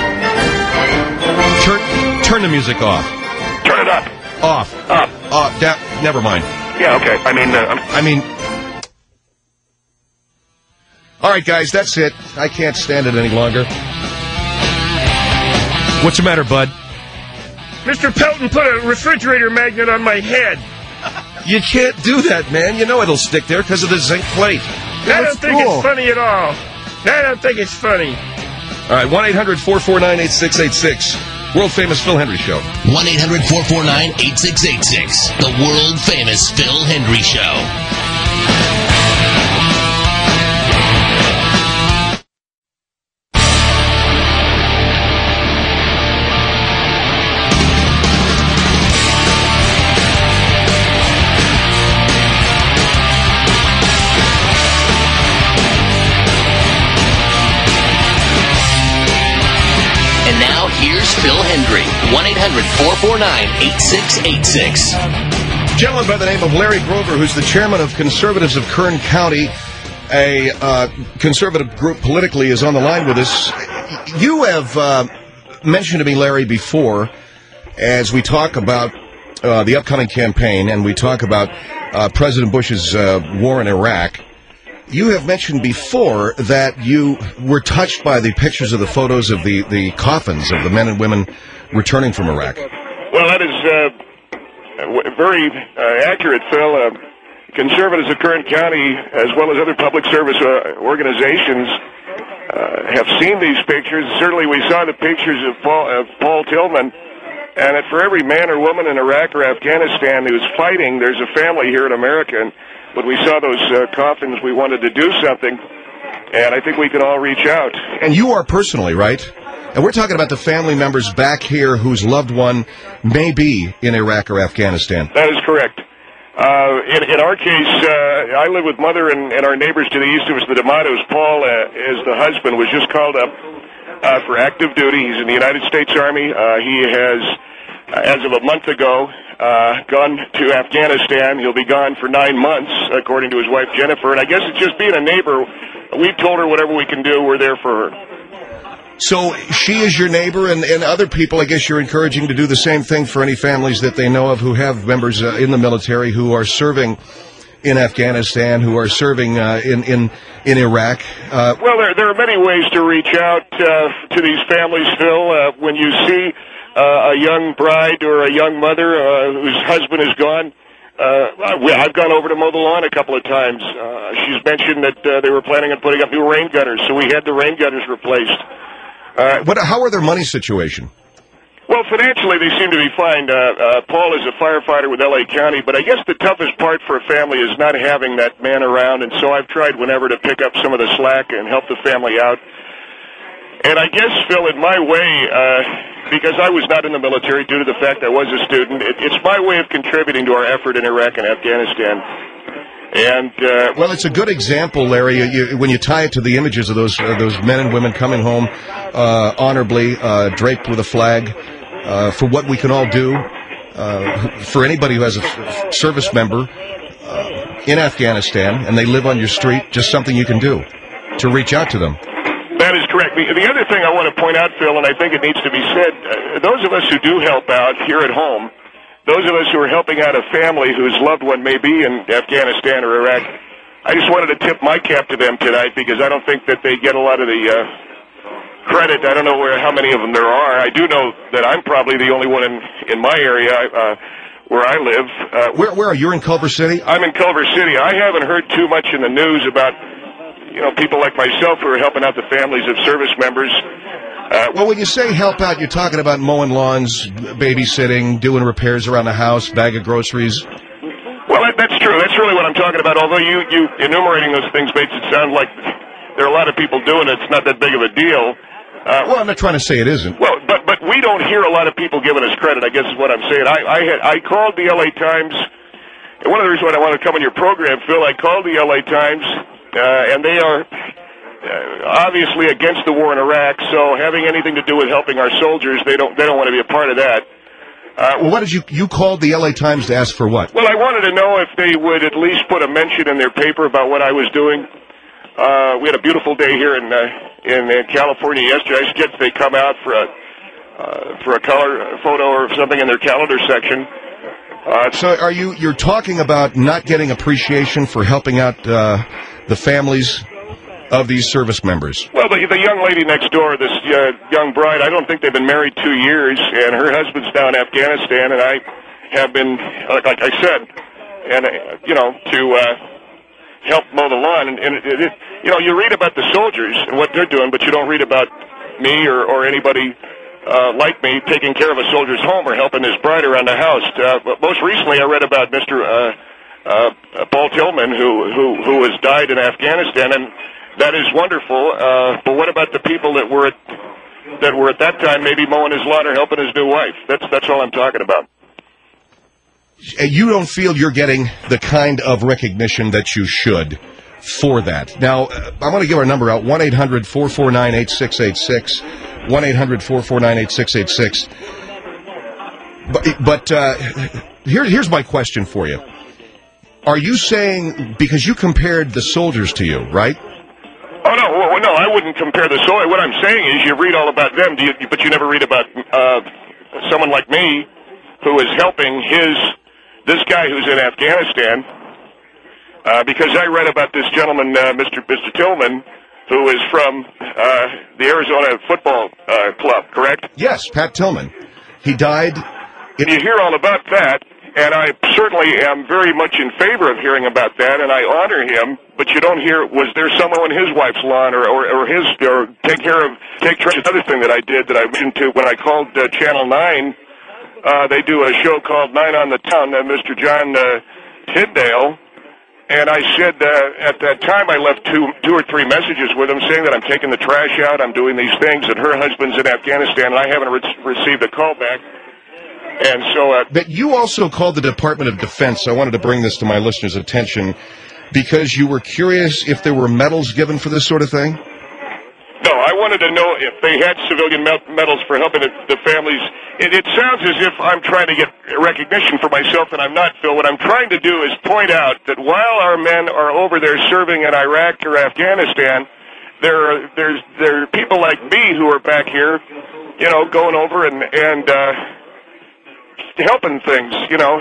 Turn the music off. Turn it up. Off. Up. Down. Never mind. Yeah, okay. All right, guys, that's it. I can't stand it any longer. What's the matter, bud? Mr. Pelton put a refrigerator magnet on my head. You can't do that, man. You know it'll stick there because of the zinc plate. I don't think it's funny at all. I don't think it's funny. All right, 1-800-449-8686. World-famous Phil Hendry Show. 1-800-449-8686. The world-famous Phil Hendry Show. Here's Phil Hendry, 1-800-449-8686. Gentleman by the name of Larry Grover, who's the chairman of Conservatives of Kern County, a conservative group politically, is on the line with us. You have mentioned to me, Larry, before, as we talk about the upcoming campaign and we talk about President Bush's war in Iraq, you have mentioned before that you were touched by the pictures of the photos of the coffins of the men and women returning from Iraq. Well, that is very accurate, Phil. Conservatives of Kern County, as well as other public service organizations, have seen these pictures. Certainly we saw the pictures of Paul Tillman. And for every man or woman in Iraq or Afghanistan who's fighting, there's a family here in America. And when we saw those coffins, we wanted to do something, and I think we can all reach out. And you are personally, right? And we're talking about the family members back here whose loved one may be in Iraq or Afghanistan. That is correct. In our case, I live with Mother and our neighbors to the east of us, the D'Amatos. Paul, as the husband, was just called up for active duty. He's in the United States Army. He has, as of a month ago, gone to Afghanistan. He'll be gone for 9 months, according to his wife, Jennifer. And I guess it's just being a neighbor. We've told her whatever we can do, we're there for her. So she is your neighbor, and other people, I guess you're encouraging to do the same thing for any families that they know of who have members in the military who are serving in Afghanistan, who are serving in Iraq. Well, there are many ways to reach out to these families, Phil. When you see a young bride or a young mother whose husband is gone, I've gone over to mow the lawn a couple of times. She's mentioned that they were planning on putting up new rain gutters, so we had the rain gutters replaced. How are their money situation? Well, financially, they seem to be fine. Paul is a firefighter with L.A. County, but I guess the toughest part for a family is not having that man around, and so I've tried whenever to pick up some of the slack and help the family out. And I guess, Phil, in my way, because I was not in the military due to the fact I was a student, it's my way of contributing to our effort in Iraq and Afghanistan. And well, it's a good example, Larry, when you tie it to the images of those men and women coming home honorably, draped with a flag, for what we can all do, for anybody who has a service member in Afghanistan, and they live on your street, just something you can do to reach out to them. That is correct. The other thing I want to point out, Phil, and I think it needs to be said, those of us who do help out here at home, those of us who are helping out a family whose loved one may be in Afghanistan or Iraq, I just wanted to tip my cap to them tonight because I don't think that they get a lot of the credit. I don't know how many of them there are. I do know that I'm probably the only one in my area where I live. Where are you? In Culver City? I'm in Culver City. I haven't heard too much in the news about people like myself who are helping out the families of service members. Well, when you say help out, you're talking about mowing lawns, babysitting, doing repairs around the house, bag of groceries. Well, that's true. That's really what I'm talking about. Although you enumerating those things makes it sound like there are a lot of people doing it. It's not that big of a deal. Well, I'm not trying to say it isn't. Well, but we don't hear a lot of people giving us credit, I guess is what I'm saying. I called the L.A. Times. And one of the reasons why I want to come on your program, Phil, I called the L.A. Times, and they are obviously against the war in Iraq, so having anything to do with helping our soldiers, they don't want to be a part of that. Well, what did you called the L.A. Times to ask for what? Well, I wanted to know if they would at least put a mention in their paper about what I was doing. We had a beautiful day here in California yesterday. I suggest they come out for a color photo or something in their calendar section. So you're talking about not getting appreciation for helping out the families of these service members? Well, the young lady next door, this young bride, I don't think they've been married 2 years, and her husband's now in Afghanistan, and I have been, like I said, and to help mow the lawn. And you read about the soldiers and what they're doing, but you don't read about me or anybody like me taking care of a soldier's home or helping his bride around the house. But most recently, I read about Mr. Paul Tillman, who has died in Afghanistan, and that is wonderful. But what about the people that were at that time maybe mowing his lawn or helping his new wife? That's all I'm talking about. You don't feel you're getting the kind of recognition that you should for that. Now, I want to give our number out, 1-800-449-8686, 1-800-449-8686. But here's my question for you. Are you saying, because you compared the soldiers to you, right? Oh, no, well, no, I wouldn't compare the soldiers. What I'm saying is you read all about them, but you never read about someone like me who is helping this guy who's in Afghanistan, because I read about this gentleman, Mr. Tillman, who is from the Arizona Football Club, correct? Yes, Pat Tillman. He died. You hear all about that, and I certainly am very much in favor of hearing about that, and I honor him, but you don't hear, was there someone on his wife's lawn or take care of another thing that I did that I mentioned to when I called Channel 9. They do a show called 9 on the Town, Mr. John Tyndale, And I said, at that time, I left two or three messages with him saying that I'm taking the trash out, I'm doing these things, and her husband's in Afghanistan, and I haven't received a call back. And so... But you also called the Department of Defense. I wanted to bring this to my listeners' attention because you were curious if there were medals given for this sort of thing? No, I wanted to know if they had civilian medals for helping the families. It sounds as if I'm trying to get recognition for myself, and I'm not, Phil. What I'm trying to do is point out that while our men are over there serving in Iraq or Afghanistan, there are people like me who are back here, going over and helping things.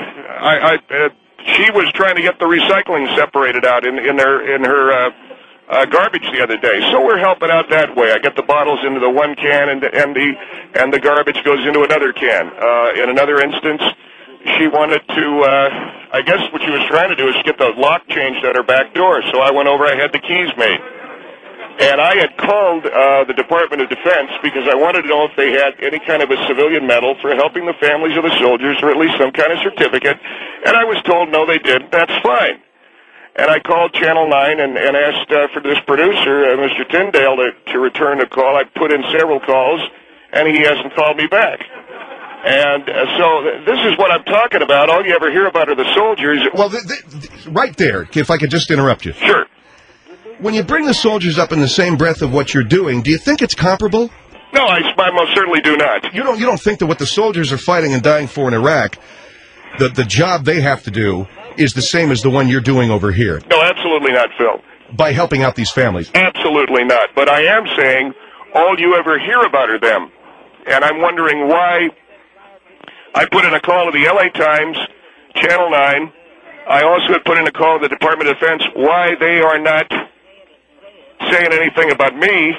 She was trying to get the recycling separated out in her garbage the other day, so we're helping out that way. I get the bottles into the one can, and the garbage goes into another can. In another instance, she wanted to. I guess what she was trying to do is get the lock changed at her back door. So I went over. I had the keys made, and I had called the Department of Defense because I wanted to know if they had any kind of a civilian medal for helping the families of the soldiers, or at least some kind of certificate. And I was told no, they didn't. That's fine. And I called Channel 9 and asked for this producer, Mr. Tyndale, to return the call. I put in several calls, and he hasn't called me back. And so this is what I'm talking about. All you ever hear about are the soldiers. Well, right there, if I could just interrupt you. Sure. When you bring the soldiers up in the same breath of what you're doing, do you think it's comparable? No, I most certainly do not. You don't think that what the soldiers are fighting and dying for in Iraq, the job they have to do, is the same as the one you're doing over here? No, absolutely not, Phil. By helping out these families? Absolutely not. But I am saying all you ever hear about are them. And I'm wondering why. I put in a call to the L.A. Times, Channel 9. I also had put in a call to the Department of Defense why they are not saying anything about me.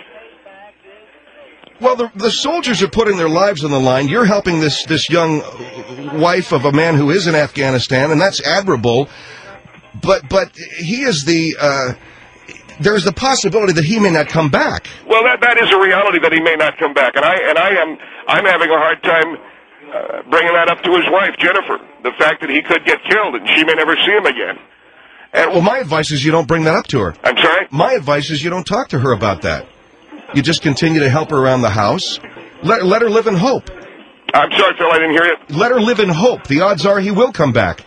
Well, the soldiers are putting their lives on the line. You're helping this young wife of a man who is in Afghanistan, and that's admirable. But he is there's the possibility that he may not come back. Well, that is a reality that he may not come back, and I'm having a hard time bringing that up to his wife, Jennifer. The fact that he could get killed and she may never see him again. Well, my advice is you don't bring that up to her. I'm sorry? My advice is you don't talk to her about that. You just continue to help her around the house. Let her live in hope. I'm sorry, Phil, I didn't hear you. Let her live in hope. The odds are he will come back.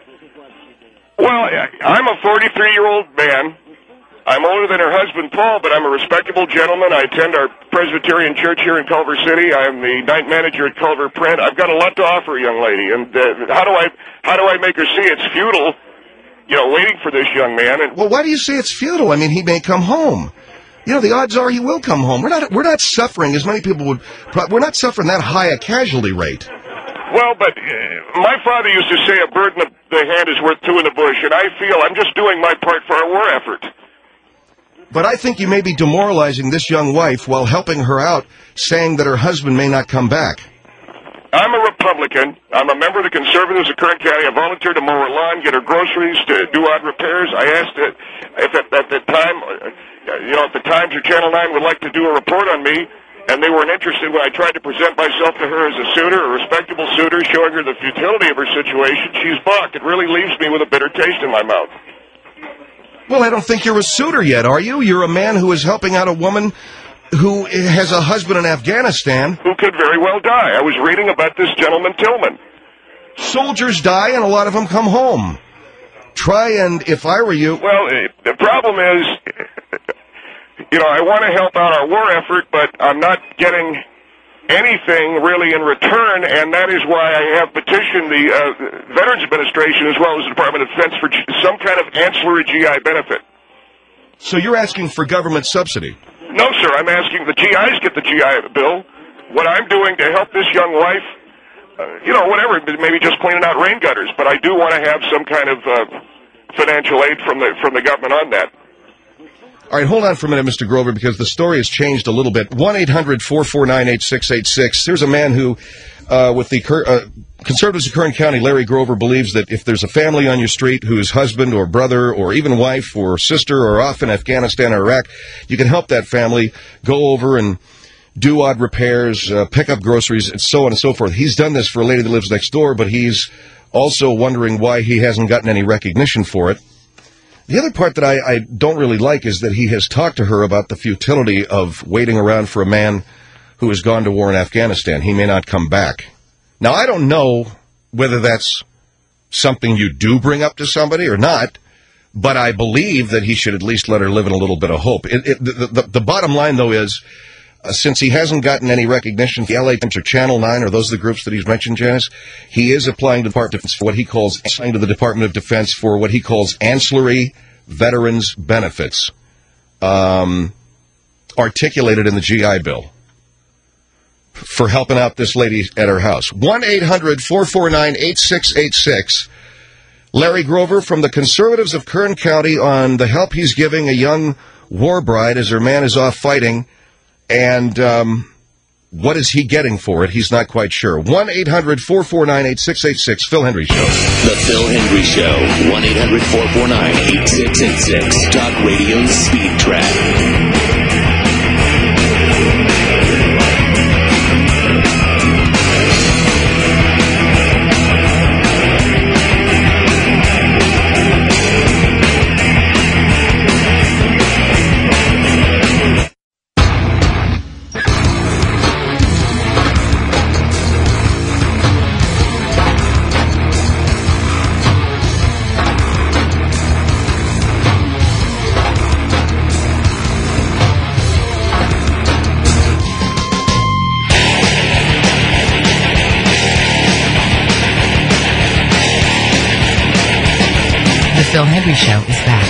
Well, I'm a 43-year-old man. I'm older than her husband, Paul, but I'm a respectable gentleman. I attend our Presbyterian church here in Culver City. I'm the night manager at Culver Print. I've got a lot to offer, young lady. And how do I make her see it's futile, waiting for this young man? Well, why do you say it's futile? I mean, he may come home. The odds are he will come home. We're not suffering as many people would. We're not suffering that high a casualty rate. Well, but my father used to say a bird in the hand is worth two in the bush, and I feel I'm just doing my part for our war effort. But I think you may be demoralizing this young wife while helping her out, saying that her husband may not come back. I'm a Republican. I'm a member of the Conservatives of Kern County. I volunteered to mow her lawn, get her groceries, to do odd repairs. I asked if at the time, if the Times or Channel 9 would like to do a report on me, and they weren't interested when I tried to present myself to her as a suitor, a respectable suitor, showing her the futility of her situation. She's balked. It really leaves me with a bitter taste in my mouth. Well, I don't think you're a suitor yet, are you? You're a man who is helping out a woman who has a husband in Afghanistan. Who could very well die. I was reading about this gentleman, Tillman. Soldiers die, and a lot of them come home. Try and, if I were you... Well, the problem is, I want to help out our war effort, but I'm not getting anything really in return, and that is why I have petitioned the Veterans Administration as well as the Department of Defense for some kind of ancillary GI benefit. So you're asking for government subsidy? No, sir. I'm asking the GIs get the GI bill. What I'm doing to help this young wife, whatever, maybe just cleaning out rain gutters, but I do want to have some kind of financial aid from the government on that. All right, hold on for a minute, Mr. Grover, because the story has changed a little bit. 1-800-449-8686. There's a man who, with the Conservatives of Kern County, Larry Grover, believes that if there's a family on your street whose husband or brother or even wife or sister are off in Afghanistan or Iraq, you can help that family go over and do odd repairs, pick up groceries, and so on and so forth. He's done this for a lady that lives next door, but he's also wondering why he hasn't gotten any recognition for it. The other part that I don't really like is that he has talked to her about the futility of waiting around for a man who has gone to war in Afghanistan. He may not come back. Now, I don't know whether that's something you do bring up to somebody or not, but I believe that he should at least let her live in a little bit of hope. The bottom line, though, is since he hasn't gotten any recognition, the LA Times or Channel 9, or those are the groups that he's mentioned, Janice, he is applying to the Department of Defense for what he calls, ancillary veterans benefits, articulated in the GI Bill, for helping out this lady at her house. 1-800-449-8686. Larry Grover from the Conservatives of Kern County on the help he's giving a young war bride as her man is off fighting. And what is he getting for it? He's not quite sure. 1-800-449-8686. Phil Hendry Show. The Phil Hendry Show. 1-800-449-8686. Talk Radio's Speed Track. Phil Hendry Show is back.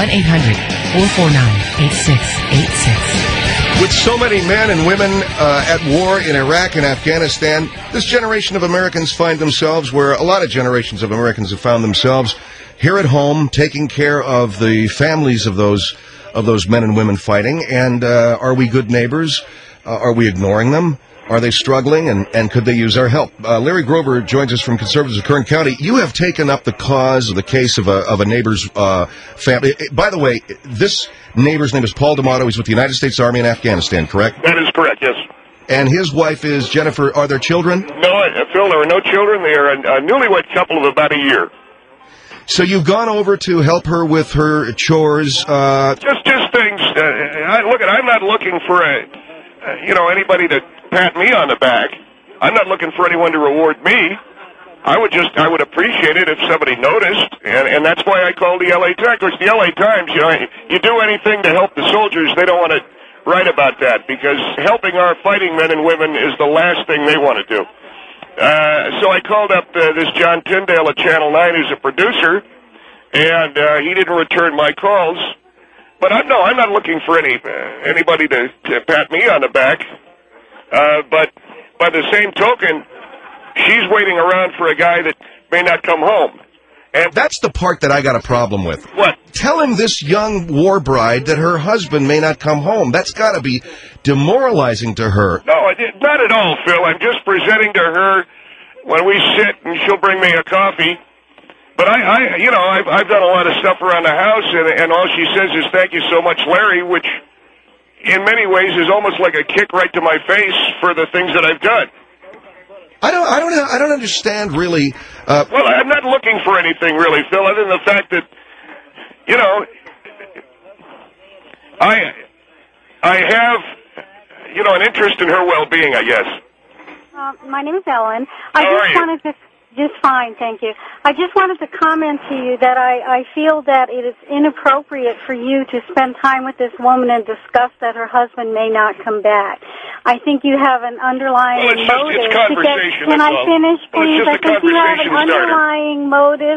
1-800-449-8686. With so many men and women at war in Iraq and Afghanistan, this generation of Americans find themselves where a lot of generations of Americans have found themselves here at home, taking care of the families of those men and women fighting. And are we good neighbors? Are we ignoring them? Are they struggling, and could they use our help? Larry Grover joins us from Conservatives of Kern County. You have taken up the cause of the case of a neighbor's family. By the way, this neighbor's name is Paul D'Amato. He's with the United States Army in Afghanistan, correct? That is correct, yes. And his wife is Jennifer. Are there children? No, Phil, there are no children. They are a newlywed couple of about a year. So you've gone over to help her with her chores? Just things. I'm not looking for anybody to pat me on the back. I'm not looking for anyone to reward me. I would appreciate it if somebody noticed, and that's why I called the LA Times. Of course, the LA Times, you do anything to help the soldiers, they don't want to write about that, because helping our fighting men and women is the last thing they want to do. So I called up this John Tyndale at Channel 9, who's a producer, and he didn't return my calls. But I'm not looking for anybody to pat me on the back. But by the same token, she's waiting around for a guy that may not come home. And that's the part that I got a problem with. What? Telling this young war bride that her husband may not come home. That's got to be demoralizing to her. No, not at all, Phil. I'm just presenting to her when we sit, and she'll bring me a coffee. But I've done a lot of stuff around the house, and all she says is "Thank you so much, Larry," which in many ways is almost like a kick right to my face for the things that I've done. I don't understand really. Well, I'm not looking for anything really, Phil, other than the fact that I have an interest in her well-being, I guess. My name is Ellen. How are you? Just fine, thank you. I just wanted to comment to you that I feel that it is inappropriate for you to spend time with this woman and discuss that her husband may not come back. I think you have an underlying motive. It's conversation. Can I finish, please? I think you have an underlying motive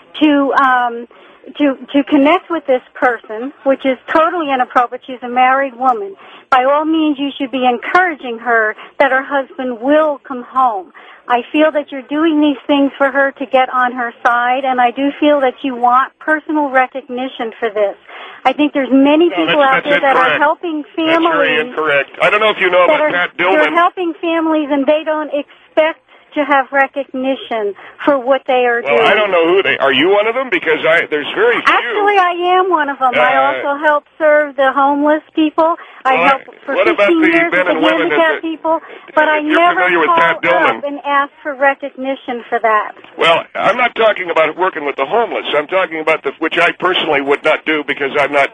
to connect with this person, which is totally inappropriate. She's a married woman. By all means, you should be encouraging her that her husband will come home. I feel that you're doing these things for her to get on her side, and I do feel that you want personal recognition for this. I think there's many people out there that are helping families. That's very incorrect. I don't know if you know about Pat Dillman. They're helping families, and they don't expect to have recognition for what they are doing. Well, I don't know who they are. You one of them? Because there's very few. Actually, I am one of them. I also help serve the homeless people. I help for 15 years with the handicapped people, but I never call up and ask for recognition for that. Well, I'm not talking about working with the homeless. I'm talking about which I personally would not do because I'm not.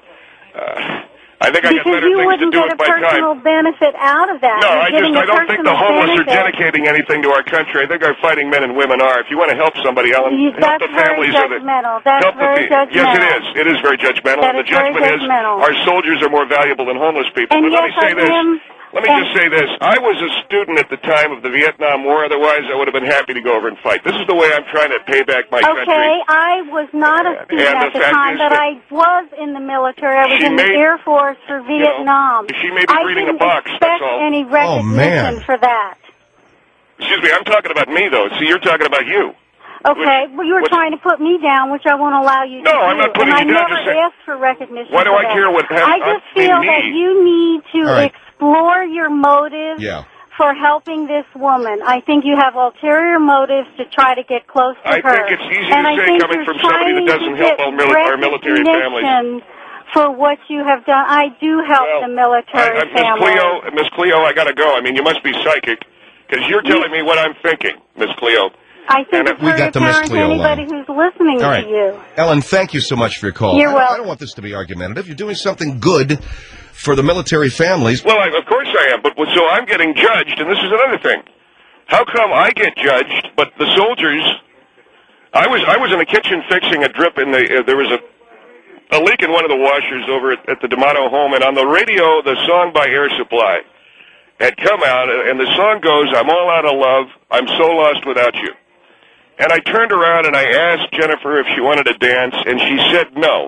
I think I got better things to do with my time. Because you wouldn't get a personal benefit out of that. No, I don't think the homeless are dedicating anything to our country. I think our fighting men and women are. If you want to help somebody, Ellen, help the families of it. That's very judgmental. Yes, it is. It is very judgmental. And the judgment is our soldiers are more valuable than homeless people. And but let me say this. Let me just say this. I was a student at the time of the Vietnam War. Otherwise, I would have been happy to go over and fight. This is the way I'm trying to pay back my country. Okay, I was not a student at the time, but I was in the military. I was in the Air Force for Vietnam. She may be reading a box, that's all. I didn't expect any recognition for that. Excuse me, I'm talking about me, though. See, you're talking about you. Okay, well, you were trying to put me down, which I won't allow you to do. No, I'm not putting you down. I never asked for recognition. Why do I care what happens? I just feel that you need to explore your motives for helping this woman. I think you have ulterior motives to try to get close to her. I think it's easy to say coming from somebody that doesn't help our military families. For what you have done. I do help the military families. Miss Cleo, I got to go. I mean, you must be psychic, because you're telling me what I'm thinking, Miss Cleo. I think it's we got the Miss Cleo anybody who's listening to you. Ellen, thank you so much for your call. You're welcome. I don't want this to be argumentative. You're doing something good for the military families. Well, of course I am, but so I'm getting judged, and this is another thing. How come I get judged, but the soldiers? I was in the kitchen fixing a drip in the. There was a leak in one of the washers over at the D'Amato home, and on the radio, the song by Air Supply had come out, and the song goes, "I'm all out of love. I'm so lost without you." And I turned around and I asked Jennifer if she wanted to dance, and she said no.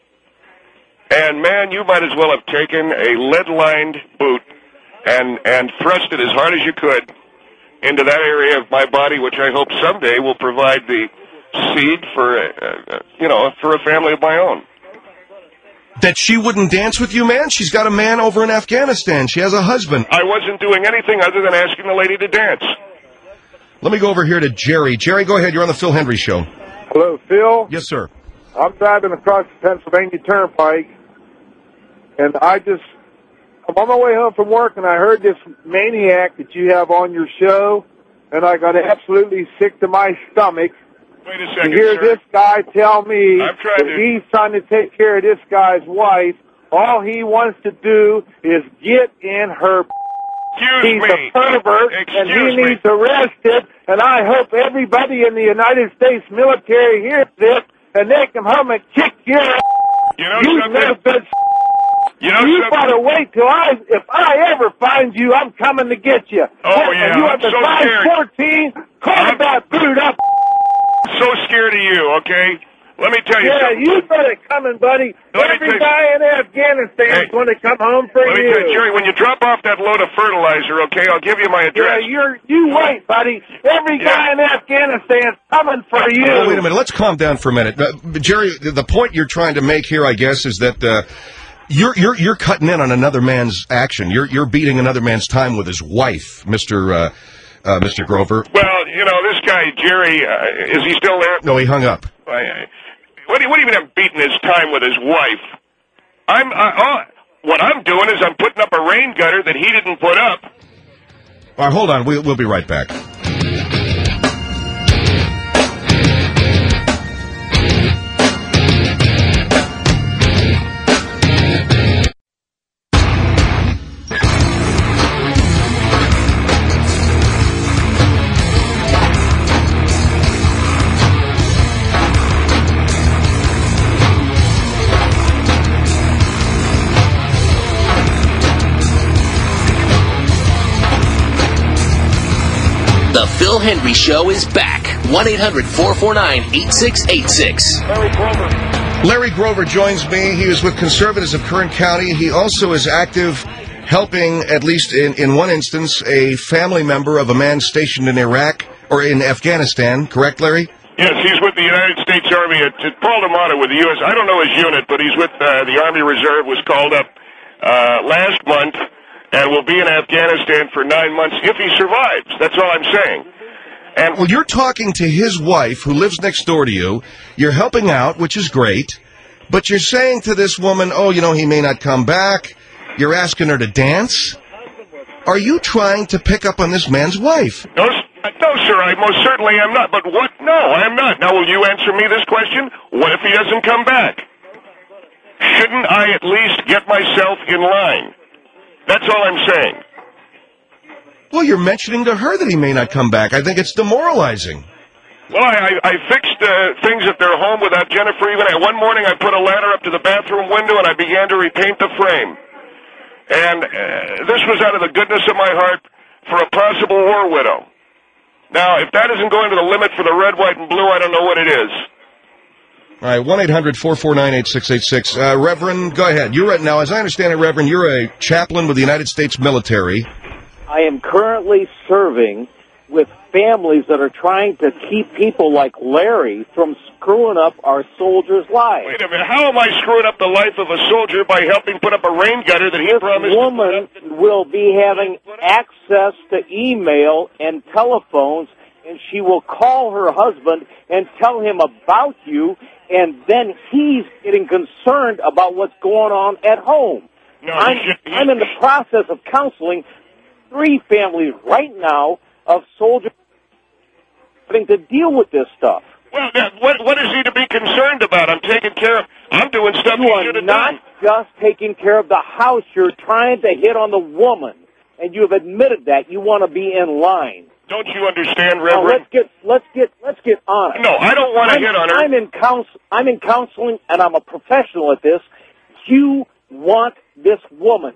And, man, you might as well have taken a lead-lined boot and thrust it as hard as you could into that area of my body, which I hope someday will provide the seed for, for a family of my own. That she wouldn't dance with you, man? She's got a man over in Afghanistan. She has a husband. I wasn't doing anything other than asking the lady to dance. Let me go over here to Jerry. Jerry, go ahead. You're on the Phil Hendry Show. Hello, Phil. Yes, sir. I'm driving across the Pennsylvania Turnpike, and I'm on my way home from work, and I heard this maniac that you have on your show, and I got absolutely sick to my stomach. Wait a second, to hear this guy tell me that he's trying to take care of this guy's wife. All he wants to do is get in her. He's a pervert, and he needs arrested, and I hope everybody in the United States military hears this, and they come home and kick your ass. You better wait till if I ever find you, I'm coming to get you. Oh, yeah, and you I'm have the so size scared. 14, call that boot up. So scared of you, okay? Let me tell you something. Yeah, you better coming, buddy. Every guy in Afghanistan is going to come home for Let me tell you, Jerry, when you drop off that load of fertilizer, okay, I'll give you my address. Yeah, you wait, buddy. Every guy in Afghanistan is coming for you. Oh, wait a minute. Let's calm down for a minute. Jerry, the point you're trying to make here, I guess, is that you're cutting in on another man's action. You're beating another man's time with his wife, Mr. Grover. Well, this guy, Jerry, is he still there? No, he hung up. What do you mean I'm beating his time with his wife? What I'm doing is I'm putting up a rain gutter that he didn't put up. All right, hold on. We'll be right back. The Phil Hendry Show is back. 1-800-449-8686. Larry Grover joins me. He is with Conservatives of Kern County. He also is active helping, at least in one instance, a family member of a man stationed in Iraq or in Afghanistan. Correct, Larry? Yes, he's with the United States Army at Paul D'Amato with the U.S. I don't know his unit, but he's with the Army Reserve, was called up last month, and will be in Afghanistan for 9 months if he survives. That's all I'm saying. And well, you're talking to his wife who lives next door to you. You're helping out, which is great. But you're saying to this woman, oh, he may not come back. You're asking her to dance. Are you trying to pick up on this man's wife? No, sir, I most certainly am not. But what? No, I am not. Now, will you answer me this question? What if he doesn't come back? Shouldn't I at least get myself in line? That's all I'm saying. Well, you're mentioning to her that he may not come back. I think it's demoralizing. Well, I fixed things at their home without Jennifer even. One morning I put a ladder up to the bathroom window and I began to repaint the frame. And this was out of the goodness of my heart for a possible war widow. Now, if that isn't going to the limit for the red, white, and blue, I don't know what it is. All right, 1-800-449-8686. Reverend, go ahead. You're now, as I understand it, Reverend, you're a chaplain with the United States military. I am currently serving with families that are trying to keep people like Larry from screwing up our soldiers' lives. Wait a minute. How am I screwing up the life of a soldier by helping put up a rain gutter that he promised? This woman will be having access to email and telephones, and she will call her husband and tell him about you, and then he's getting concerned about what's going on at home. No, I'm in the process of counseling 3 families right now of soldiers having to deal with this stuff. Well, what is he to be concerned about? I'm taking care of. I'm doing stuff you are not just taking care of the house. You're trying to hit on the woman, and you have admitted that. You want to be in line. Don't you understand, Reverend? Now, let's get honest. No, I don't want to hit on her. I'm in counseling, and I'm a professional at this. You want this woman.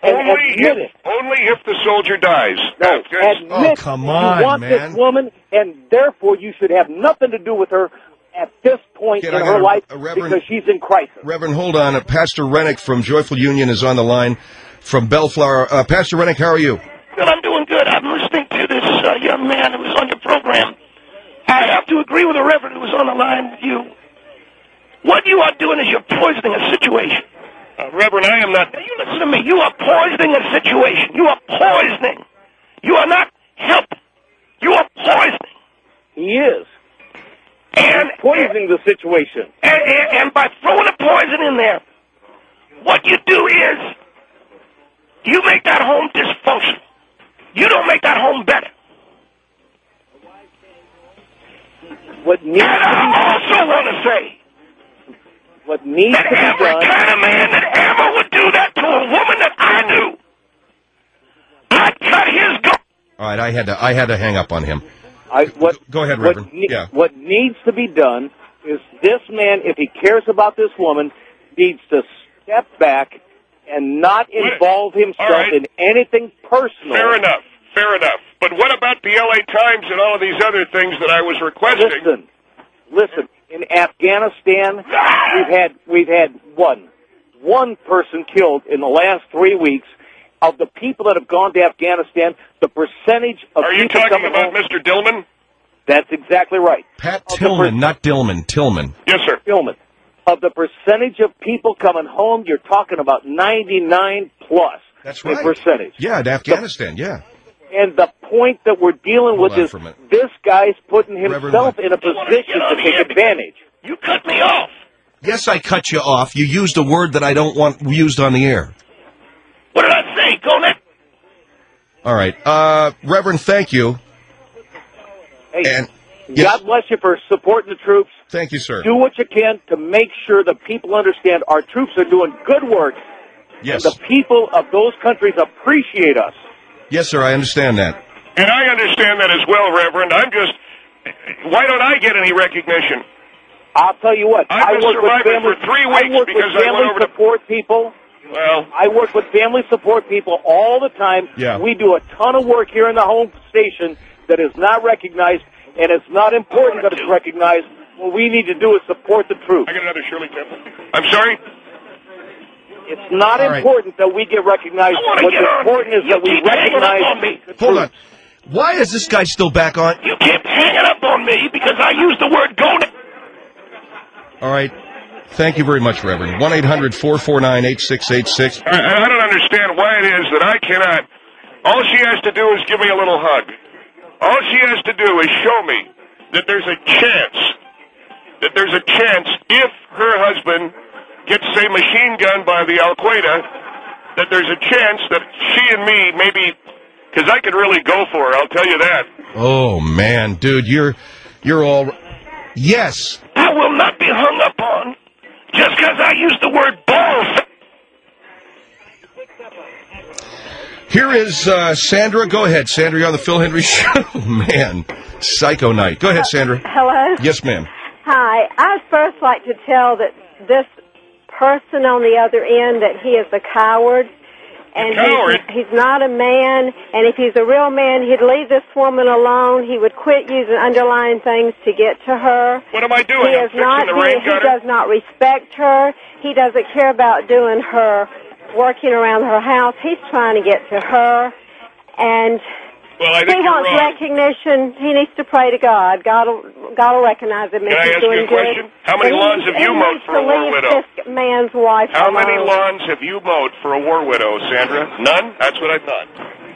Only if the soldier dies. No, admit come on, you want man. this woman, and therefore you should have nothing to do with her at this point in her life because she's in crisis. Reverend, hold on. Pastor Rennick from Joyful Union is on the line from Bellflower. Pastor Rennick, how are you? Well, I'm doing good. I'm listening to this young man who was on your program. I have to agree with the Reverend who was on the line with you. What you are doing is you're poisoning a situation. Reverend, I am not... Now, you listen to me. You are poisoning a situation. You are poisoning. You are not helping. You are poisoning. He is. And poisoning the situation. And by throwing the poison in there, what you do is you make that home dysfunctional. You don't make that home better. What needs and I also want to say... What needs to be done... Every kind of man that ever would do that to a woman that I knew, I'd cut his go... All right, I had to hang up on him. Go ahead, Reverend. What needs to be done is this man, if he cares about this woman, needs to step back and not involve himself in anything personal. Fair enough. But what about the L.A. Times and all of these other things that I was requesting? Listen. In Afghanistan, we've had one person killed in the last 3 weeks. Of the people that have gone to Afghanistan, the percentage of Are you talking about Mr. Dillman? That's exactly right. Pat Tillman, not Dillman. Tillman. Yes, sir. Tillman. Of the percentage of people coming home, you're talking about 99 plus. That's right. Percentage. Yeah, in Afghanistan. Yeah. And the point that we're dealing with is this guy's putting himself in a position to take advantage. You cut me off. Yes, I cut you off. You used a word that I don't want used on the air. What did I say? Go next. All right. Reverend, thank you. Hey, God bless you for supporting the troops. Thank you, sir. Do what you can to make sure that people understand our troops are doing good work. Yes. And the people of those countries appreciate us. Yes, sir, I understand that. And I understand that as well, Reverend. Why don't I get any recognition? I'll tell you what. I've been surviving for 3 weeks because I went over to... support people. Well, I work with family support people all the time. Yeah. We do a ton of work here in the home station that is not recognized, and it's not important that it's recognized. What we need to do is support the troops. I got another Shirley Temple. I'm sorry? It's not important that we get recognized. What's important is that we recognize the troops. Hold on. Why is this guy still back on? You keep hanging up on me because I used the word go. All right. Thank you very much, Reverend. 1-800-449-8686. I don't understand why it is that I cannot. All she has to do is give me a little hug. All All she has to do is show me that there's a chance if her husband gets, say, machine gunned by the Al-Qaeda, that there's a chance that she and me maybe, because I could really go for her, I'll tell you that. Oh, man, dude, you're all... Yes. I will not be hung up on just because I use the word balls. Here is Sandra. Go ahead, Sandra. You're on the Phil Hendry Show. Man, psycho night. Go ahead, Sandra. Hello? Yes, ma'am. Hi. I'd first like to tell that this person on the other end that he is a coward. And he's not a man, and if he's a real man, he'd leave this woman alone. He would quit using underlying things to get to her. What am I doing? He does not respect her. He doesn't care about doing her working around her house. He's trying to get to her, and he wants recognition. He needs to pray to God. God will recognize him if he's doing good. Can I ask you a question? How many lawns have you mowed for a war widow? This man's wife. How many lawns have you mowed for a war widow, Sandra? None? That's what I thought.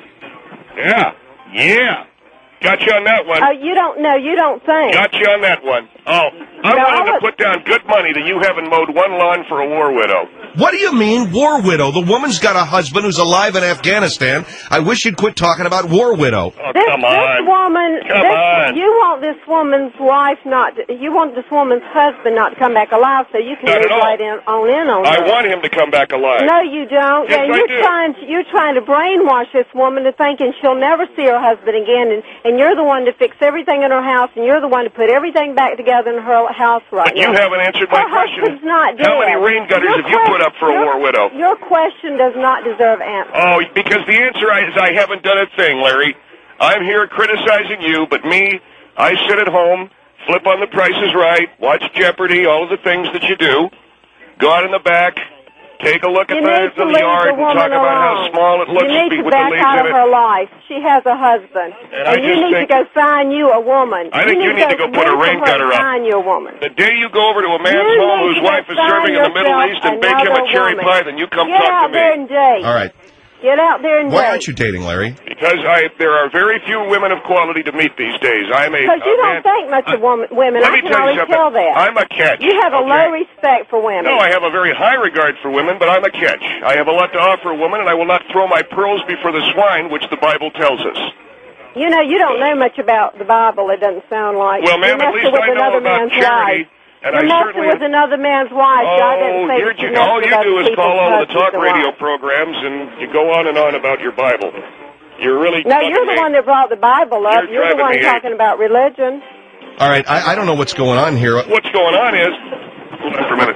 Yeah. Got you on that one. You don't know. You don't think. Got you on that one. Oh, I wanted to put down good money that you haven't mowed one lawn for a war widow. What do you mean, war widow? The woman's got a husband who's alive in Afghanistan. I wish you'd quit talking about war widow. Oh, come on. This woman, you want this woman's wife you want this woman's husband not to come back alive so you can move right on in on I her. want him to come back alive. No, you don't. Yes, You're trying to brainwash this woman to thinking she'll never see her husband again, and you're the one to fix everything in her house, and you're the one to put everything back together in her house right now. You haven't answered my question. Husband's not dead. How many rain gutters have you put up for a war widow? Your question does not deserve answer. Oh, because the answer is I haven't done a thing, Larry. I'm here criticizing you, but I sit at home, flip on The Price is Right, watch Jeopardy, all of the things that you do, go out in the back, take a look at the yard and talk about how small it looks with the leaves in it. You need to back out of her life. She has a husband. And you need to go find you a woman. I think you need to go put a rain gutter up. Find you a woman. The day you go over to a man's home whose wife is serving in the Middle East and bake him a cherry pie, then you come talk to me. Get out there and date. All right. Get out there and date. Why aren't you dating, Larry? Because there are very few women of quality to meet these days. Because you don't think much of women. Let I me can tell always you something. tell that. I'm a catch. You have a low respect for women. No, I have a very high regard for women, but I'm a catch. I have a lot to offer a woman, and I will not throw my pearls before the swine, which the Bible tells us. You know, you don't know much about the Bible, it doesn't sound like. Well, ma'am, at least I know about charity. And you're messing with another man's wife. God doesn't say that you're all you do is call all the talk radio wife. programs, and you go on and on about your Bible. You're really No, you're the one that brought the Bible up. You're the one talking about religion. All right, I don't know what's going on here. What's going on is... Hold on for a minute.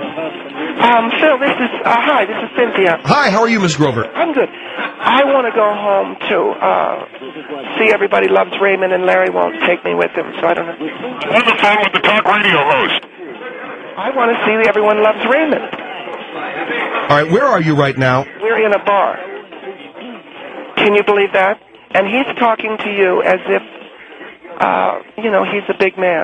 Phil, this is Cynthia. Hi, how are you, Miss Grover? I'm good. I want to go home to see Everybody Loves Raymond, and Larry won't take me with him, so I don't know. On the phone with the talk radio host. I want to see Everyone Loves Raymond. All right, where are you right now? We're in a bar. Can you believe that? And he's talking to you as if, he's a big man.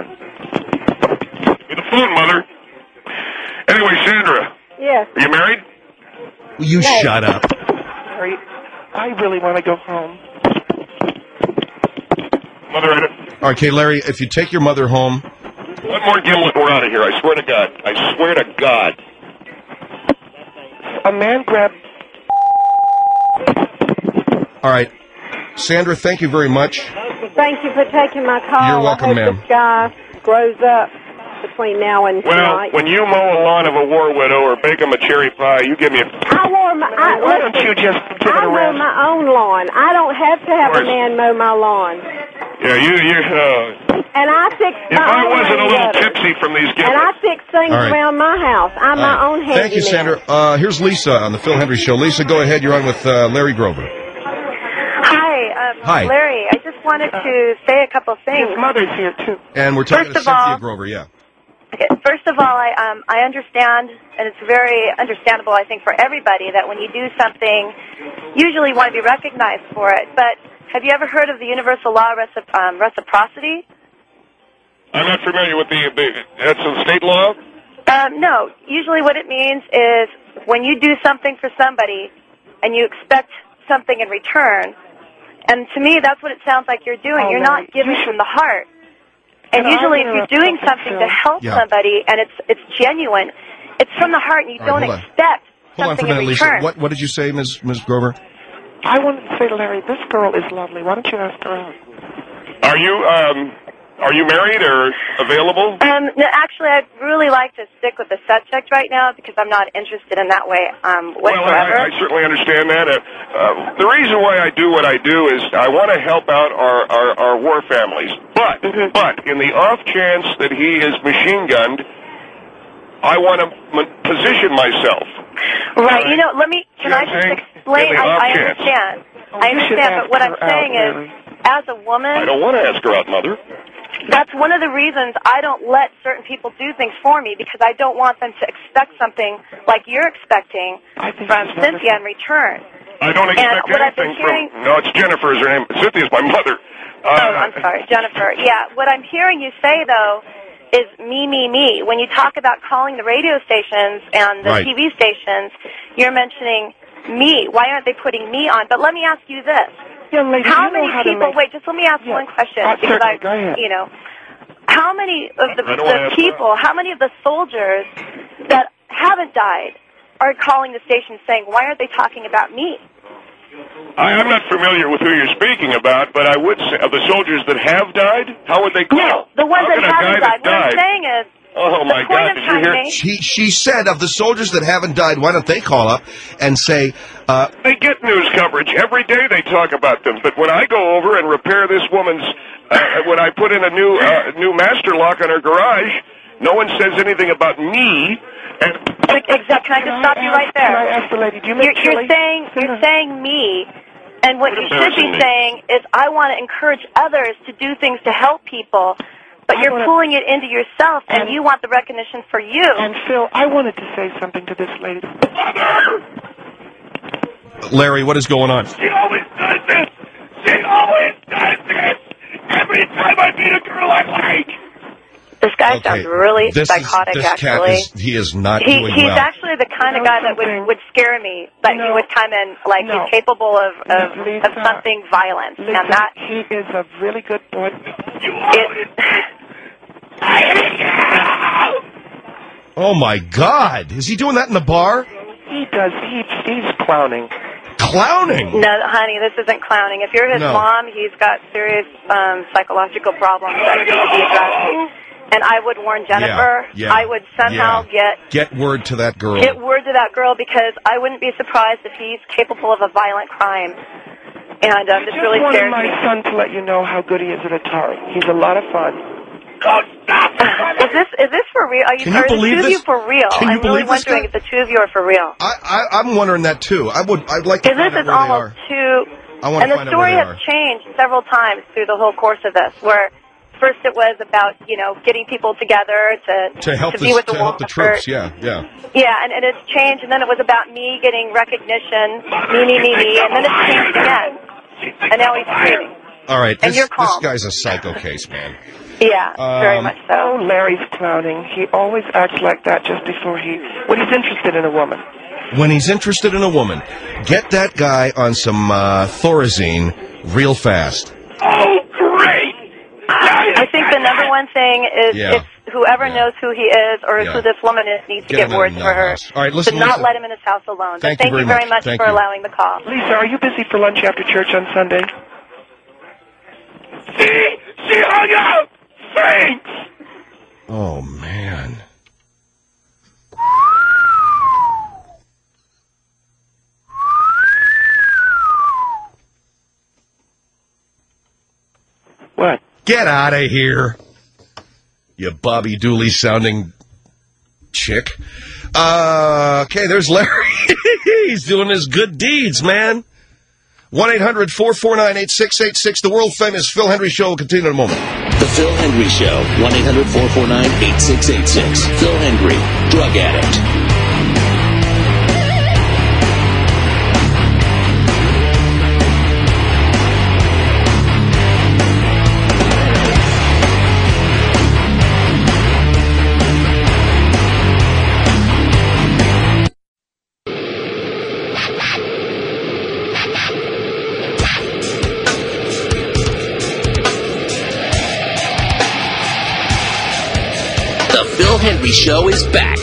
Get the phone, Mother. Anyway, Sandra. Yes. Are you married? Will you shut up? Larry, I really want to go home. Mother, All right, okay, Larry, if you take your mother home... One more gimlet, we're out of here. I swear to God. I swear to God. A man grabbed... All right. Sandra, thank you very much. Thank you for taking my call. You're welcome, I hope ma'am. this guy grows up between now and tonight. Well, when you mow a lawn of a war widow or bake him a cherry pie, you give me a... Why don't you just give it a mow rest? my own lawn. I don't have to have a man mow my lawn. Yeah, And I fix if I wasn't a little tipsy from these gifts... And I fix things All right. around my house. I'm my own handyman. Thank you, Sandra. Here's Lisa on the Phil Hendry Show. Lisa, go ahead. You're on with Larry Grover. Hi. Larry, I just wanted to say a couple things. His mother's here, too. And we're talking First to of Cynthia all- Grover, yeah. Okay, first of all, I understand, and it's very understandable, I think, for everybody that when you do something, usually you want to be recognized for it. But have you ever heard of the universal law of reciprocity? I'm not familiar with that's a state law? No. Usually what it means is when you do something for somebody and you expect something in return, And to me, that's what it sounds like you're doing. You're not giving from the heart. And usually if you're doing something to help somebody and it's genuine, it's from the heart and you don't expect something in return. Lisa. What did you say, Ms. Grover? I wanted to say to Larry, this girl is lovely. Why don't you ask her out? Are you married or available? No, actually, I'd really like to stick with the subject right now because I'm not interested in that way whatsoever. Well, I certainly understand that. The reason why I do what I do is I want to help out our war families. But in the off chance that he is machine gunned, I want to position myself. Right. Can I just explain? I understand. I understand, but what I'm saying is, as a woman... I don't want to ask her out, Mother. That's one of the reasons I don't let certain people do things for me, because I don't want them to expect something like you're expecting from Cynthia in return. I don't expect anything from... No, it's Jennifer is her name. Cynthia's my mother. I'm sorry, Jennifer. Yeah, what I'm hearing you say, though, is me, me, me. When you talk about calling the radio stations and the TV stations, you're mentioning me. Why aren't they putting me on? But let me ask you this. Young lady, how many people... Wait, just let me ask one question. Because Go ahead. How many of the people, how many of the soldiers that haven't died are calling the station saying, why aren't they talking about me? I'm not familiar with who you're speaking about, but I would say, of the soldiers that have died, how would they call? No, the ones that haven't died. What I'm saying is, oh my God, did you hear? She said of the soldiers that haven't died, why don't they call up and say... They get news coverage. Every day they talk about them. But when I go over and repair this woman's... when I put in a new master lock on her garage, no one says anything about me. And Can I just stop you right there? Can I ask the lady, do you make you're saying me, and what you should be saying is I want to encourage others to do things to help people. But you're pulling it into yourself, and you want the recognition for you. And, Phil, I wanted to say something to this lady. Larry, what is going on? She always does this. She always does this. Every time I meet a girl I like. This guy sounds really psychotic, actually. He is not doing well. He's actually the kind of guy that would scare me. That he would come in like he's capable of something violent. Lisa, and that he is a really good boy. Oh, my God. Is he doing that in the bar? He does. He's clowning. Clowning? No, honey, this isn't clowning. If you're his mom, he's got serious psychological problems that need to be addressed. And I would warn Jennifer. I would somehow get word to that girl. Get word to that girl, because I wouldn't be surprised if he's capable of a violent crime. And this really scares me. I just wanted my son to let you know how good he is at Atari. He's a lot of fun. Is this for real? Are the two of you for real? I'm really wondering if the two of you are for real. I'm wondering that too. I'd like to find out where they are. And the story has changed several times through the whole course of this, where first it was about, getting people together to be with the war troops. Yeah, and it's changed, and then it was about me getting recognition, me, and then it's changed again. And now he's screaming. All right, and you're calm. This guy's a psycho case, man. Yeah, very much so. Oh, Larry's clowning. He always acts like that just before when he's interested in a woman. When he's interested in a woman, get that guy on some Thorazine real fast. Oh, great! I think the number one thing is if whoever knows who he is or who this woman is needs to get words for her. All right, listen, to not let him in his house alone. Thank you very much for allowing the call. Lisa, are you busy for lunch after church on Sunday? She hung up! Thanks! Oh, man. What? Get out of here, you Bobby Dooley sounding chick. Okay, there's Larry. He's doing his good deeds, man. 1-800-449-8686. The world-famous Phil Hendry Show will continue in a moment. The Phil Hendry Show. 1-800-449-8686. Phil Hendry, drug addict. Phil Hendry Show is back.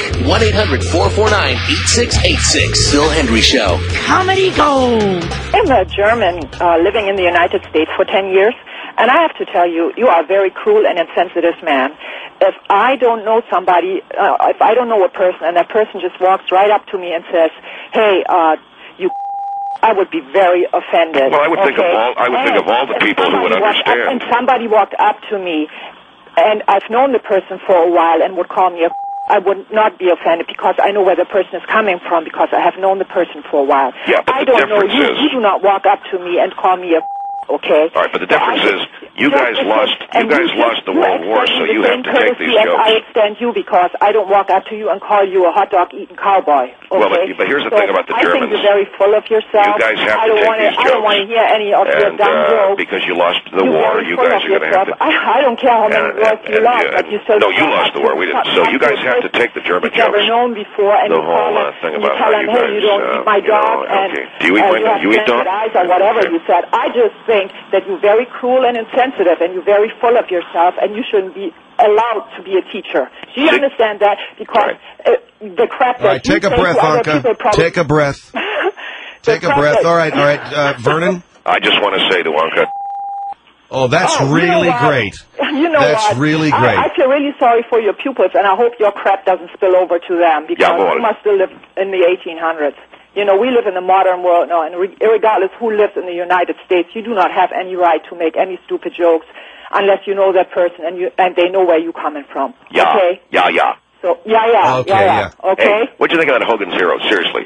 1-800-449-8686. Phil Hendry Show. Comedy Gold. I'm a German living in the United States for 10 years, and I have to tell you, you are a very cruel and insensitive man. If I don't know somebody, if I don't know a person, and that person just walks right up to me and says, hey, you, I would be very offended. Well, I would think of all the people who would understand. And somebody walked up to me, and I've known the person for a while and would call me I would not be offended because I know where the person is coming from because I have known the person for a while. Yeah, but I don't know. You do not walk up to me and call me okay? All right, but the difference is you guys lost the World War, so you have to take these jokes. I extend you because I don't walk up to you and call you a hot dog eating cowboy. Okay? Well, but here's the thing about the Germans. I think you're very full of yourself. You guys have to take these jokes. I don't want to hear any of your dumb jokes. Because you lost the war, you guys are going to have to. I don't care how many wars you lost, but you still. No, you lost the war. We didn't. So you guys have to take the German jokes. You've never known before, and the whole thing about how you guys. Hey, you don't eat my dog, and do you eat dog? Eyes or whatever you said. I just think that you're very cruel and insensitive, and you're very full of yourself, and you shouldn't be allowed to be a teacher. Do you understand that? Because the crap that all right, take a breath, Anka. Take a breath. Take a breath. All right, Vernon? I just want to say to Anka. Oh, that's really great. You know that's really great. I feel really sorry for your pupils, and I hope your crap doesn't spill over to them, because you must still live in the 1800s. You know, we live in the modern world now, and regardless who lives in the United States, you do not have any right to make any stupid jokes unless you know that person and they know where you're coming from. Yeah. Okay? Yeah. So, yeah. Okay? Hey, what'd you think of that Hogan's Hero? Seriously.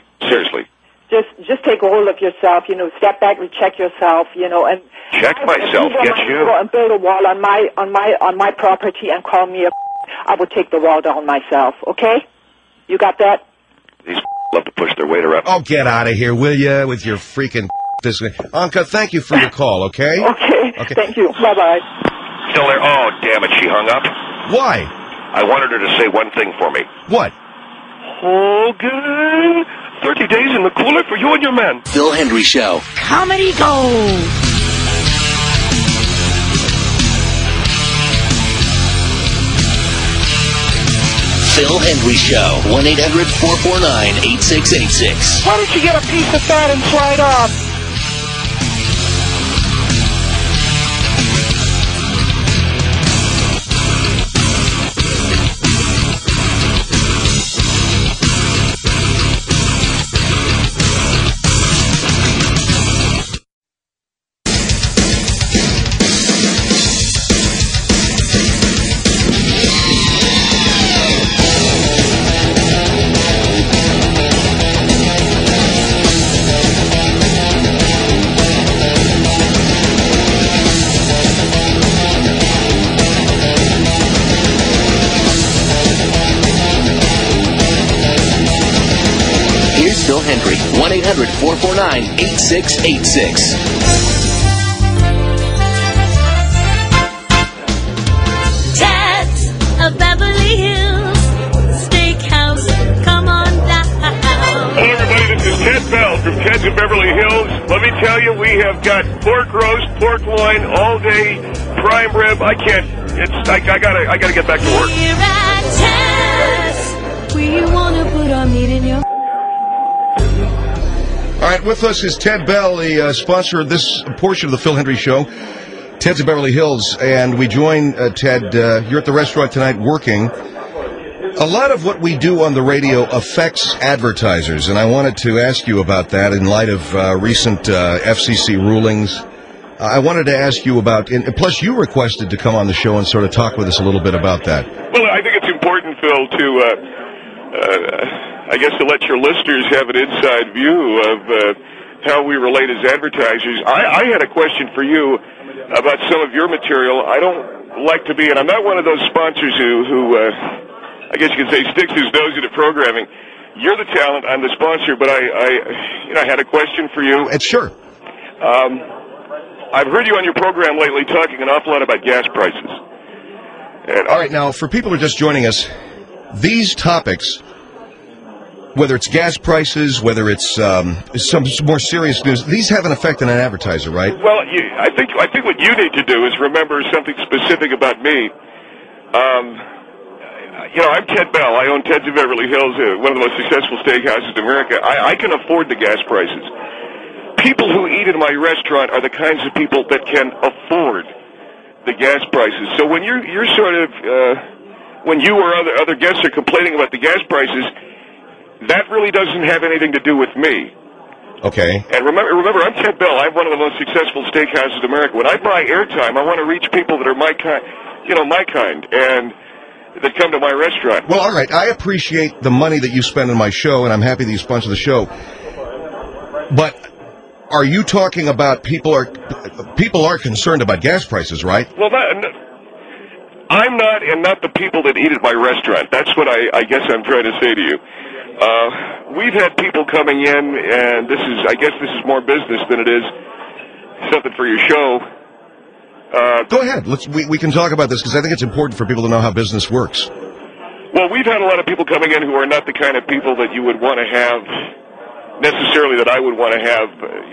Just take a hold of yourself, you know, step back and check yourself, you know, and check myself, get you. Go and build a wall on my property and call me I would take the wall down myself, okay? You got that? These love to push their weight around. Oh, get out of here, will you, with your freaking this. Anka, thank you for your call, okay? Okay. Thank you. Bye-bye. Still there? Oh, damn it, she hung up. Why? I wanted her to say one thing for me. What? Hogan, 30 days in the cooler for you and your man. Phil Hendry Show. Comedy Gold. Phil Hendry Show. 1-800-449-8686. Why don't you get a piece of that and slide off? Phil Hendry. 1-800-449-8686. Ted's of Beverly Hills Steakhouse. Come on down. Hello, everybody. This is Ted Bell from Ted's of Beverly Hills. Let me tell you, we have got pork roast, pork loin, all day, prime rib. I can't. I gotta get back to work. Here at Ted's, we wanna put our meat in your. All right, with us is Ted Bell, the sponsor of this portion of the Phil Hendry Show, Ted's of Beverly Hills, and we join Ted. You're at the restaurant tonight working. A lot of what we do on the radio affects advertisers, and I wanted to ask you about that in light of recent FCC rulings. I wanted to ask you about, and plus you requested to come on the show and sort of talk with us a little bit about that. Well, I think it's important, Phil, to I guess to let your listeners have an inside view of how we relate as advertisers. I had a question for you about some of your material. I don't like to be, and I'm not one of those sponsors who I guess you could say, sticks his nose into programming. You're the talent, I'm the sponsor, but I had a question for you. Sure. I've heard you on your program lately talking an awful lot about gas prices. All right, now, for people who are just joining us, these topics, whether it's gas prices, whether it's some more serious news, these have an effect on an advertiser, right? Well, I think what you need to do is remember something specific about me. I'm Ted Bell. I own Ted's of Beverly Hills, one of the most successful steakhouses in America. I can afford the gas prices. People who eat in my restaurant are the kinds of people that can afford the gas prices. So when you're sort of, when you or other guests are complaining about the gas prices, that really doesn't have anything to do with me. Okay. And remember, I'm Ted Bell. I'm one of the most successful steakhouses in America. When I buy airtime, I want to reach people that are my kind, and that come to my restaurant. Well, all right. I appreciate the money that you spend on my show, and I'm happy that you sponsor the show. But are you talking about people are concerned about gas prices, right? Well, I'm not, and not the people that eat at my restaurant. That's what I guess I'm trying to say to you. We've had people coming in, and I guess this is more business than it is something for your show. Go ahead. We can talk about this because I think it's important for people to know how business works. Well, we've had a lot of people coming in who are not the kind of people that you would want to have necessarily, that I would want to have,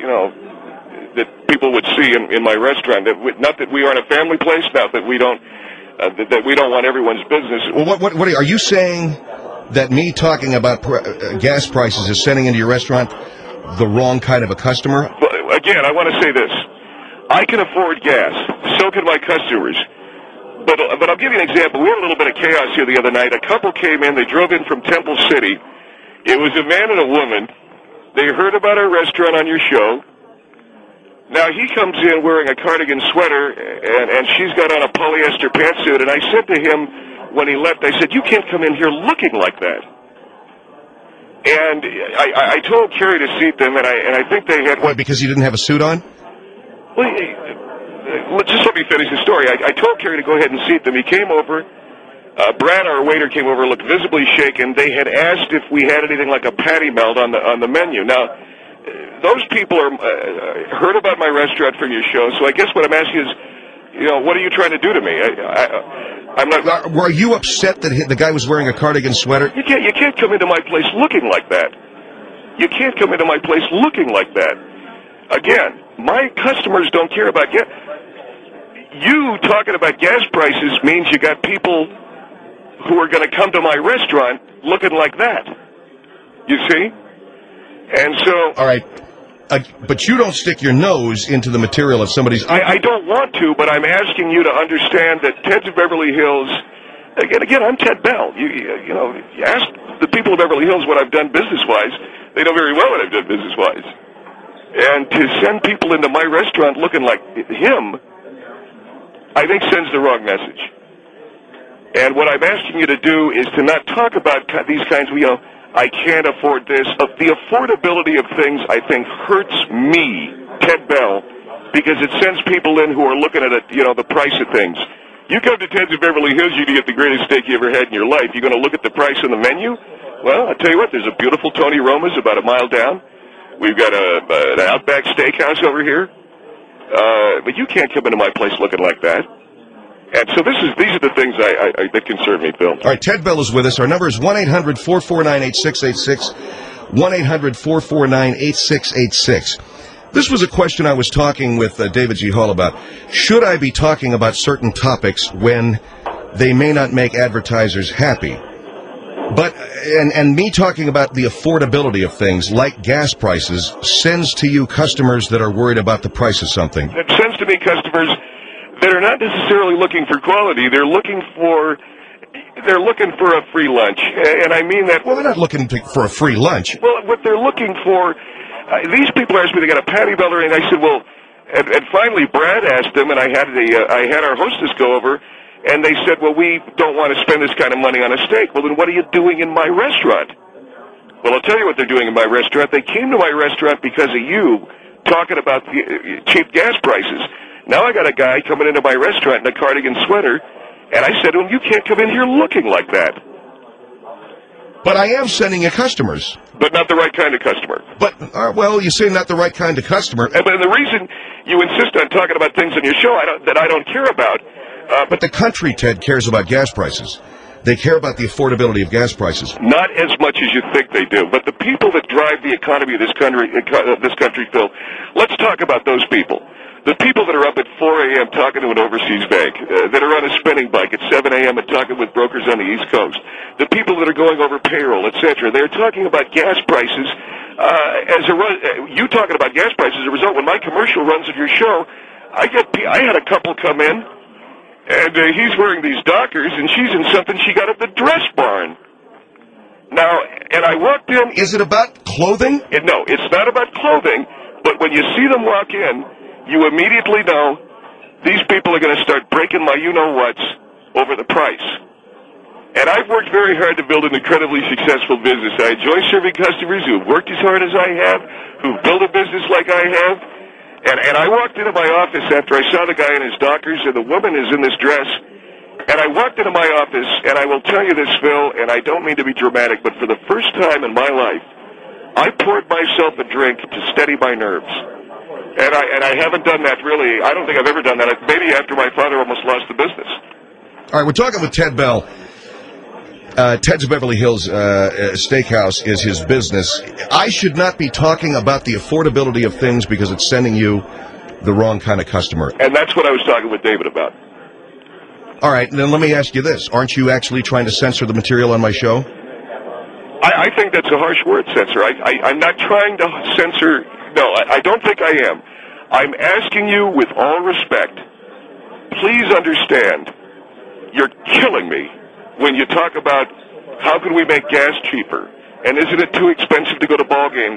that people would see in my restaurant. Not that we aren't a family place, not that we don't want everyone's business. Well, what are you saying? That me talking about gas prices is sending into your restaurant the wrong kind of a customer? Well, again, I want to say this. I can afford gas. So can my customers. But I'll give you an example. We had a little bit of chaos here the other night. A couple came in. They drove in from Temple City. It was a man and a woman. They heard about our restaurant on your show. Now, he comes in wearing a cardigan sweater, and she's got on a polyester pantsuit. And I said to him, when he left, I said, you can't come in here looking like that. And I told Kerry to seat them, and I think they had... Why, because he didn't have a suit on? Well, just let me finish the story. I told Kerry to go ahead and seat them. He came over. Brad, our waiter, came over, looked visibly shaken. They had asked if we had anything like a patty melt on the menu. Now, those people heard about my restaurant from your show, so I guess what I'm asking is, what are you trying to do to me? I'm not. Were you upset that the guy was wearing a cardigan sweater? You can't come into my place looking like that. You can't come into my place looking like that. Again, my customers don't care about gas. You talking about gas prices means you got people who are going to come to my restaurant looking like that. You see? And so... All right. But you don't stick your nose into the material of somebody's... I don't want to, but I'm asking you to understand that Ted's of Beverly Hills... Again, I'm Ted Bell. You ask the people of Beverly Hills what I've done business-wise. They know very well what I've done business-wise. And to send people into my restaurant looking like him, I think sends the wrong message. And what I'm asking you to do is to not talk about these kinds of, I can't afford this. The affordability of things, I think, hurts me, Ted Bell, because it sends people in who are looking at it, the price of things. You come to Ted's of Beverly Hills, you get the greatest steak you ever had in your life. You're going to look at the price on the menu? Well, I'll tell you what, there's a beautiful Tony Roma's about a mile down. We've got an Outback Steakhouse over here. But you can't come into my place looking like that. And so these are the things that concern me, Bill. All right, Ted Bell is with us. Our number is 1-800-449-8686, 1-800-449-8686. This was a question I was talking with David G. Hall about. Should I be talking about certain topics when they may not make advertisers happy? But, and me talking about the affordability of things, like gas prices, sends to you customers that are worried about the price of something. It sends to me customers that are not necessarily looking for quality. They're looking for a free lunch. And I mean that... Well, they're not looking for a free lunch. Well, what they're looking for... these people asked me, they got a patty melt, and I said, well... And finally, Brad asked them, and I had our hostess go over, and they said, well, we don't want to spend this kind of money on a steak. Well, then what are you doing in my restaurant? Well, I'll tell you what they're doing in my restaurant. They came to my restaurant because of you talking about the cheap gas prices. Now I got a guy coming into my restaurant in a cardigan sweater, and I said to him, you can't come in here looking like that. But I am sending you customers. But not the right kind of customer. But, well, you say not the right kind of customer. But the reason you insist on talking about things on your show that I don't care about. But the country, Ted, cares about gas prices. They care about the affordability of gas prices. Not as much as you think they do. But the people that drive the economy of this country, Phil, let's talk about those people. The people that are up at 4 a.m. talking to an overseas bank, that are on a spinning bike at 7 a.m. and talking with brokers on the East Coast, the people that are going over payroll, etc., they're talking about gas prices. You talking about gas prices as a result. When my commercial runs of your show, I had a couple come in, and he's wearing these Dockers, and she's in something she got at the dress barn. Now, and I walked in. Is it about clothing? No, it's not about clothing. But when you see them walk in, you immediately know these people are going to start breaking my you-know-whats over the price. And I've worked very hard to build an incredibly successful business. I enjoy serving customers who have worked as hard as I have, who've built a business like I have. And I walked into my office after I saw the guy in his Dockers, and the woman is in this dress. And I walked into my office, and I will tell you this, Phil, and I don't mean to be dramatic, but for the first time in my life, I poured myself a drink to steady my nerves. And I haven't done that really. I don't think I've ever done that. Maybe after my father almost lost the business. All right, we're talking with Ted Bell. Ted's Beverly Hills Steakhouse is his business. I should not be talking about the affordability of things because it's sending you the wrong kind of customer. And that's what I was talking with David about. All right, then let me ask you this. Aren't you actually trying to censor the material on my show? I think that's a harsh word, censor. I'm not trying to censor. No, I don't think I am. I'm asking you with all respect, please understand, you're killing me when you talk about how can we make gas cheaper, and isn't it too expensive to go to ball games?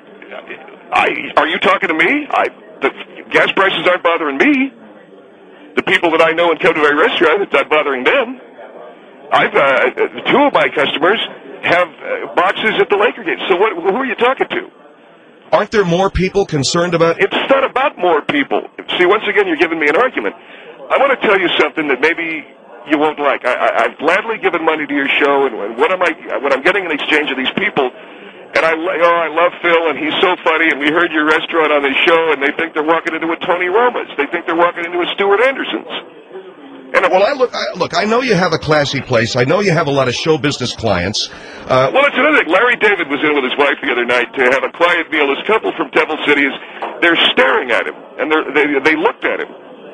Are you talking to me? The gas prices aren't bothering me. The people that I know in Come to My Restaurant, it's not bothering them. Two of my customers have boxes at the Laker games. So who are you talking to? Aren't there more people concerned about... It's not about more people. See, once again, you're giving me an argument. I want to tell you something that maybe you won't like. I've gladly given money to your show, and when I'm getting an exchange of these people, and I love Phil, and he's so funny, and we heard your restaurant on this show, and they think they're walking into a Tony Roma's. They think they're walking into a Stuart Anderson's. Look, I know you have a classy place. I know you have a lot of show business clients. Well, it's another thing. Larry David was in with his wife the other night to have a quiet meal. This couple from Devil City, they're staring at him, and they looked at him.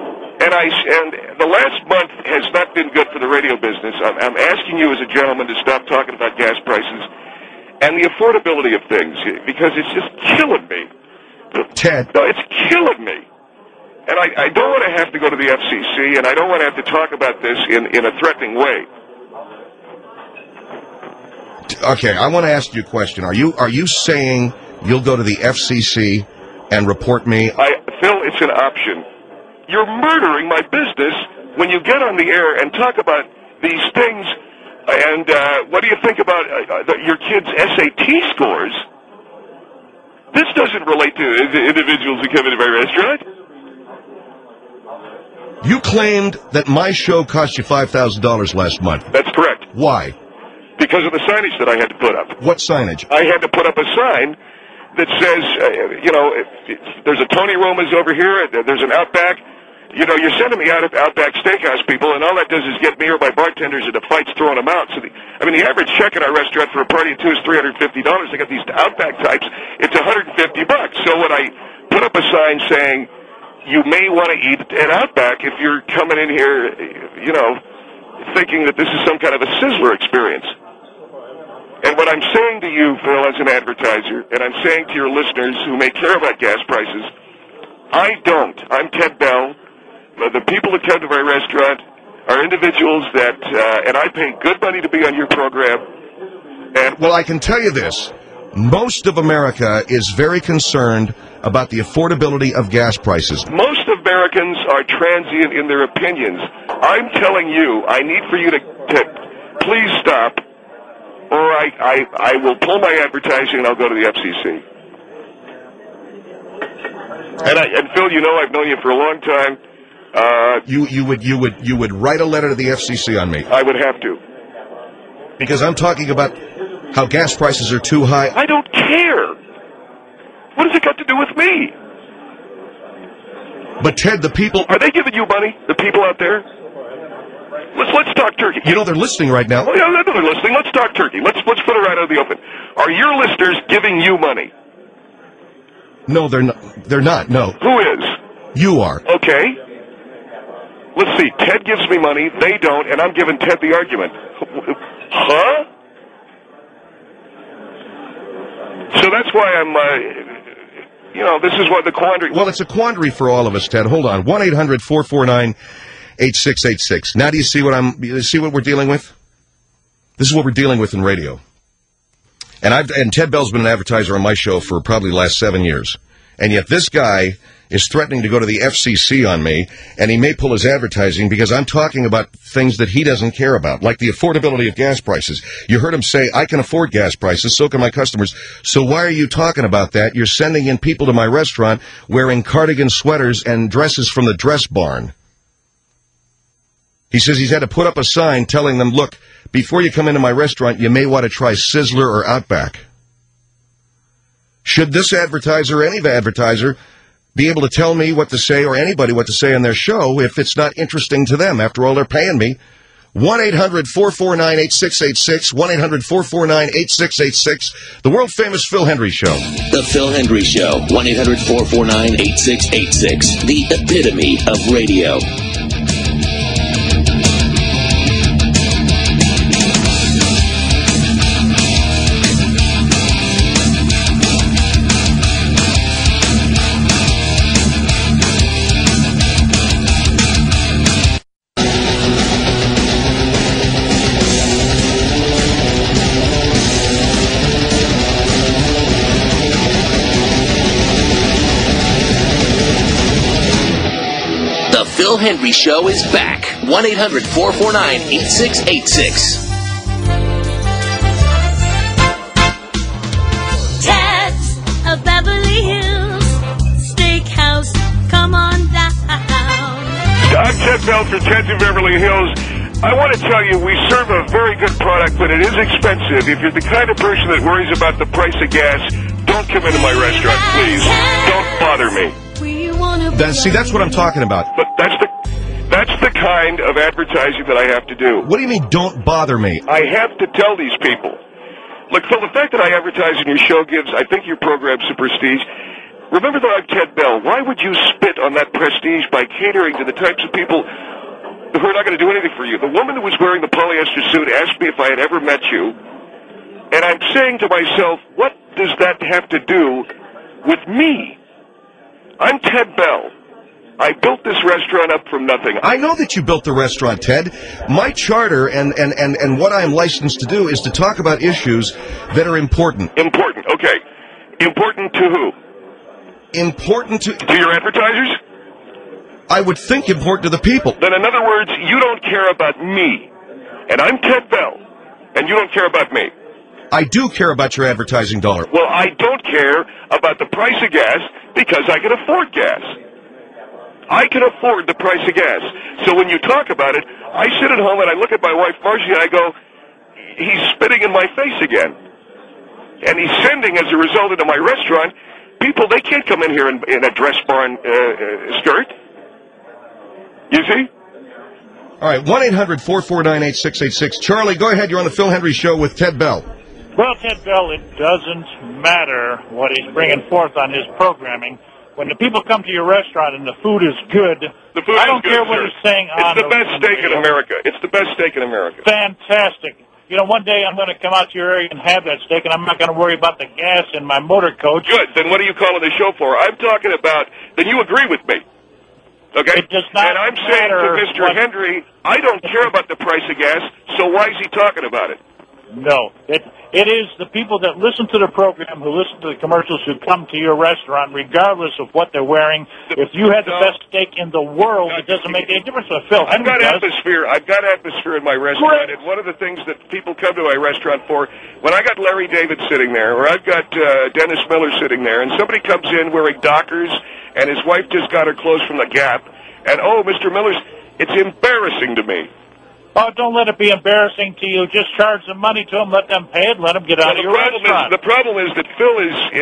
And the last month has not been good for the radio business. I'm asking you as a gentleman to stop talking about gas prices and the affordability of things, because it's just killing me. Ted. No, it's killing me. And I don't want to have to go to the FCC, and I don't want to have to talk about this in a threatening way. Okay, I want to ask you a question. Are you saying you'll go to the FCC and report me? Phil, it's an option. You're murdering my business when you get on the air and talk about these things. And what do you think about your kids' SAT scores? This doesn't relate to individuals who come into my restaurant. You claimed that my show cost you $5,000 last month. That's correct. Why? Because of the signage that I had to put up. What signage? I had to put up a sign that says, there's a Tony Roma's over here, there's an Outback. You're sending me out at Outback Steakhouse people, and all that does is get me or my bartenders into fights throwing them out. So the average check in our restaurant for a party of two is $350. I got these Outback types. It's $150. So when I put up a sign saying, you may want to eat at Outback if you're coming in here, thinking that this is some kind of a Sizzler experience. And what I'm saying to you, Phil, as an advertiser, and I'm saying to your listeners who may care about gas prices, I don't. I'm Ted Bell. The people that come to my restaurant are individuals that, and I pay good money to be on your program. And well, I can tell you this. Most of America is very concerned about the affordability of gas prices. Most Americans are transient in their opinions. I'm telling you, I need for you to please stop, or I will pull my advertising and I'll go to the FCC. And Phil, I've known you for a long time. You would write a letter to the FCC on me. I would have to. Because I'm talking about how gas prices are too high. I don't care. What has it got to do with me? But Ted, the people... Are they giving you money? The people out there? Let's talk turkey. They're listening right now. Oh, yeah, they're listening. Let's talk turkey. Let's put it right out of the open. Are your listeners giving you money? No, they're not. No. Who is? You are. Okay. Let's see. Ted gives me money, they don't, and I'm giving Ted the argument. Huh? So that's why I'm, this is what the quandary... Well, it's a quandary for all of us, Ted. Hold on. 1-800-449-8686. Now do you see what we're dealing with? This is what we're dealing with in radio. And Ted Bell's been an advertiser on my show for probably the last 7 years. And yet this guy is threatening to go to the FCC on me, and he may pull his advertising because I'm talking about things that he doesn't care about, like the affordability of gas prices. You heard him say, I can afford gas prices, so can my customers. So why are you talking about that? You're sending in people to my restaurant wearing cardigan sweaters and dresses from the dress barn. He says he's had to put up a sign telling them, look, before you come into my restaurant, you may want to try Sizzler or Outback. Should this advertiser, or any advertiser, be able to tell me what to say, or anybody what to say on their show, if it's not interesting to them? After all, they're paying me. 1-800-449-8686, 1-800-449-8686, the world-famous Phil Hendry Show. The Phil Hendry Show, 1-800-449-8686, the epitome of radio. Phil Hendry Show is back. 1-800-449-8686. Ted's a Beverly Hills Steakhouse. Come on down. I'm Ted Bell for Ted's of Beverly Hills. I want to tell you, we serve a very good product, but it is expensive. If you're the kind of person that worries about the price of gas, don't come into my restaurant, please. Don't bother me. That's what I'm talking about. But that's the kind of advertising that I have to do. What do you mean, don't bother me? I have to tell these people. Look, Phil, the fact that I advertise in your show gives, I think, your program some prestige. Remember that I'm Ted Bell. Why would you spit on that prestige by catering to the types of people who are not going to do anything for you? The woman who was wearing the polyester suit asked me if I had ever met you, and I'm saying to myself, what does that have to do with me? I'm Ted Bell. I built this restaurant up from nothing. I know that you built the restaurant, Ted. My charter and what I am licensed to do is to talk about issues that are important. Important, okay. Important to who? Important to your advertisers? I would think important to the people. Then in other words, you don't care about me. And I'm Ted Bell. And you don't care about me. I do care about your advertising dollar. Well, I don't care about the price of gas because I can afford gas. I can afford the price of gas. So when you talk about it, I sit at home and I look at my wife, Margie, and I go, he's spitting in my face again. And he's sending, as a result, into my restaurant, people, they can't come in here in a dress barn skirt. You see? All right, 1-800-449-8686. Charlie, go ahead. You're on the Phil Hendry Show with Ted Bell. Well, Ted Bell, it doesn't matter what he's bringing forth on his programming. When the people come to your restaurant and the food is good, I don't care what he's saying on the best steak in America. It's the best steak in America. Fantastic. You know, one day I'm going to come out to your area and have that steak, and I'm not going to worry about the gas in my motor coach. Good. Then what are you calling the show for? I'm talking about, then you agree with me. Okay? It does not and I'm saying to Mr. Hendry, I don't care about the price of gas, so why is he talking about it? No. It is the people that listen to the program, who listen to the commercials, who come to your restaurant, regardless of what they're wearing. If you had the best steak in the world, it doesn't make any difference what Phil Hendry does. I've got atmosphere in my restaurant, and one of the things that people come to my restaurant for, when I got Larry David sitting there, or I've got Dennis Miller sitting there, and somebody comes in wearing Dockers, and his wife just got her clothes from the Gap, and, oh, Mr. Miller's, it's embarrassing to me. Oh, don't let it be embarrassing to you. Just charge the money to them, let them pay it, let them get out of your restaurant. The problem is that Phil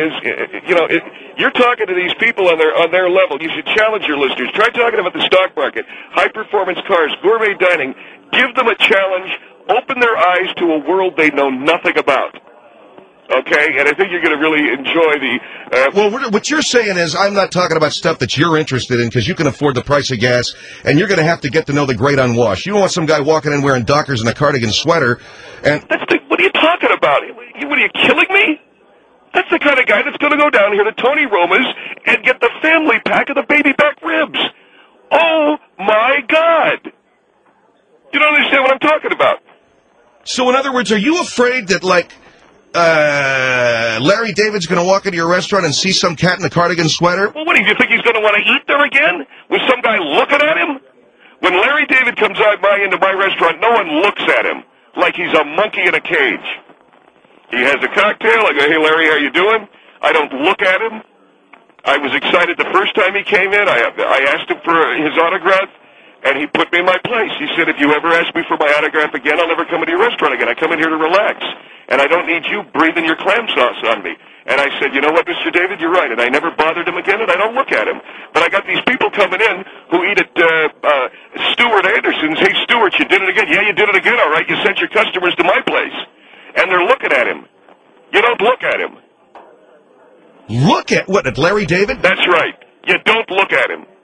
you're talking to these people on their level. You should challenge your listeners. Try talking about the stock market, high-performance cars, gourmet dining. Give them a challenge. Open their eyes to a world they know nothing about. Okay, and I think you're going to really enjoy the... Well, what you're saying is I'm not talking about stuff that you're interested in because you can afford the price of gas, and you're going to have to get to know the great unwashed. You don't want some guy walking in wearing Dockers and a cardigan sweater, and... What are you talking about? What are you, killing me? That's the kind of guy that's going to go down here to Tony Roma's and get the family pack of the baby back ribs. Oh, my God. You don't understand what I'm talking about. So, in other words, are you afraid that, like... Larry David's going to walk into your restaurant and see some cat in a cardigan sweater? Well, what do you think he's going to want to eat there again? With some guy looking at him? When Larry David comes into my restaurant, no one looks at him like he's a monkey in a cage. He has a cocktail. I go, hey, Larry, how you doing? I don't look at him. I was excited the first time he came in. I asked him for his autograph, and he put me in my place. He said, if you ever ask me for my autograph again, I'll never come into your restaurant again. I come in here to relax. And I don't need you breathing your clam sauce on me. And I said, you know what, Mr. David, you're right. And I never bothered him again, and I don't look at him. But I got these people coming in who eat at Stuart Anderson's. Hey, Stuart, you did it again. Yeah, you did it again, all right. You sent your customers to my place. And they're looking at him. You don't look at him. Look at what, at Larry David? That's right. You don't look at him.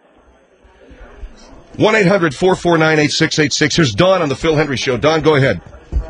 1-800-449-8686. Here's Don on the Phil Hendry Show. Don, go ahead.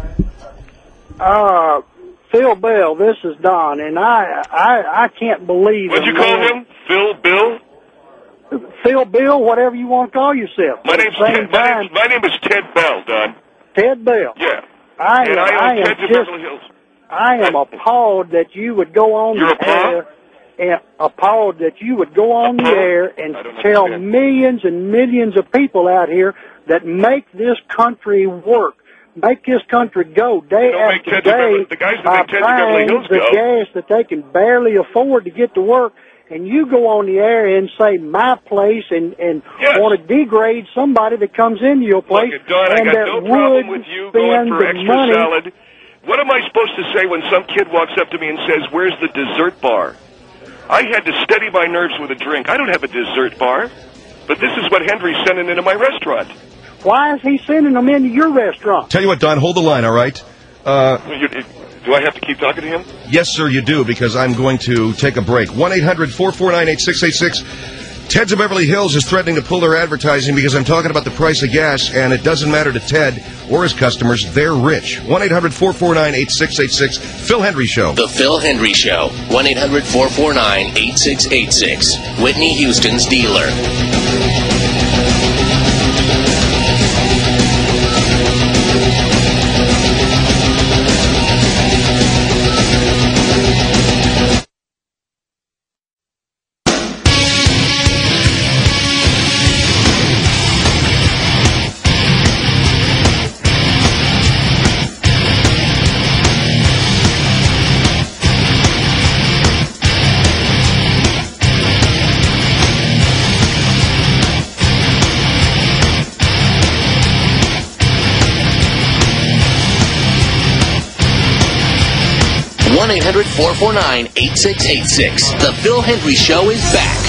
Phil Bell, this is Don, and I can't believe... What'd you call him? Phil Bill? Phil Bill, whatever you want to call yourself. My name is Ted Bell, Don. Ted Bell? Yeah. I am appalled that you would go on the air... And appalled that you would go on the air and tell millions and millions of people out here that make this country work, make this country go day after day by buying the gas that they can barely afford to get to work, and you go on the air and say my place and want to degrade somebody that comes into your place Don, and I got that no would problem with you going spend for the extra money. salad. What am I supposed to say when some kid walks up to me and says, where's the dessert bar? I had to steady my nerves with a drink. I don't have a dessert bar. But this is what Henry's sending into my restaurant. Why is he sending them into your restaurant? Tell you what, Don, hold the line, all right? Do I have to keep talking to him? Yes, sir, you do, because I'm going to take a break. 1-800-449-8686. Ted's of Beverly Hills is threatening to pull their advertising because I'm talking about the price of gas, and it doesn't matter to Ted or his customers. They're rich. 1-800-449-8686. Phil Hendry Show. The Phil Hendry Show. 1-800-449-8686. Whitney Houston's dealer. 1-800-449-8686. The Phil Hendry Show is back.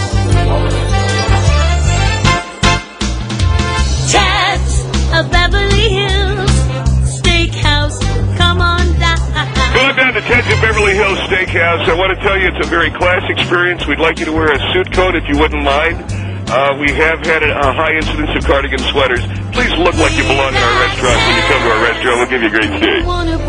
Ted's of Beverly Hills Steakhouse. Come on down. Going down to Ted's of Beverly Hills Steakhouse. I want to tell you it's a very class experience. We'd like you to wear a suit coat if you wouldn't mind. We have had a high incidence of cardigan sweaters. Please look like you belong in our restaurant when you come to our restaurant. We'll give you a great steak.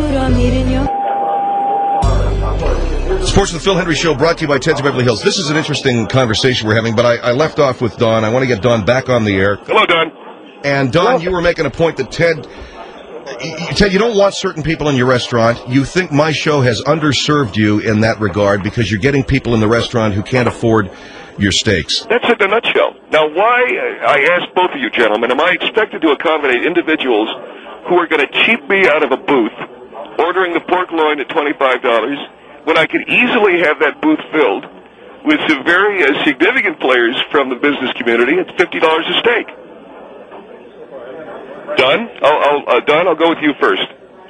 Sports with the Phil Hendry Show brought to you by Ted's of Beverly Hills. This is an interesting conversation we're having, but I left off with Don. I want to get Don back on the air. Hello, Don. And, Don, you were making a point that Ted, you don't want certain people in your restaurant. You think my show has underserved you in that regard because you're getting people in the restaurant who can't afford your steaks. That's in a nutshell. Now, why, I asked both of you gentlemen, am I expected to accommodate individuals who are going to cheap me out of a booth, ordering the pork loin at $25, when I could easily have that booth filled with some very significant players from the business community at $50 a steak? Don? Don, I'll go with you first.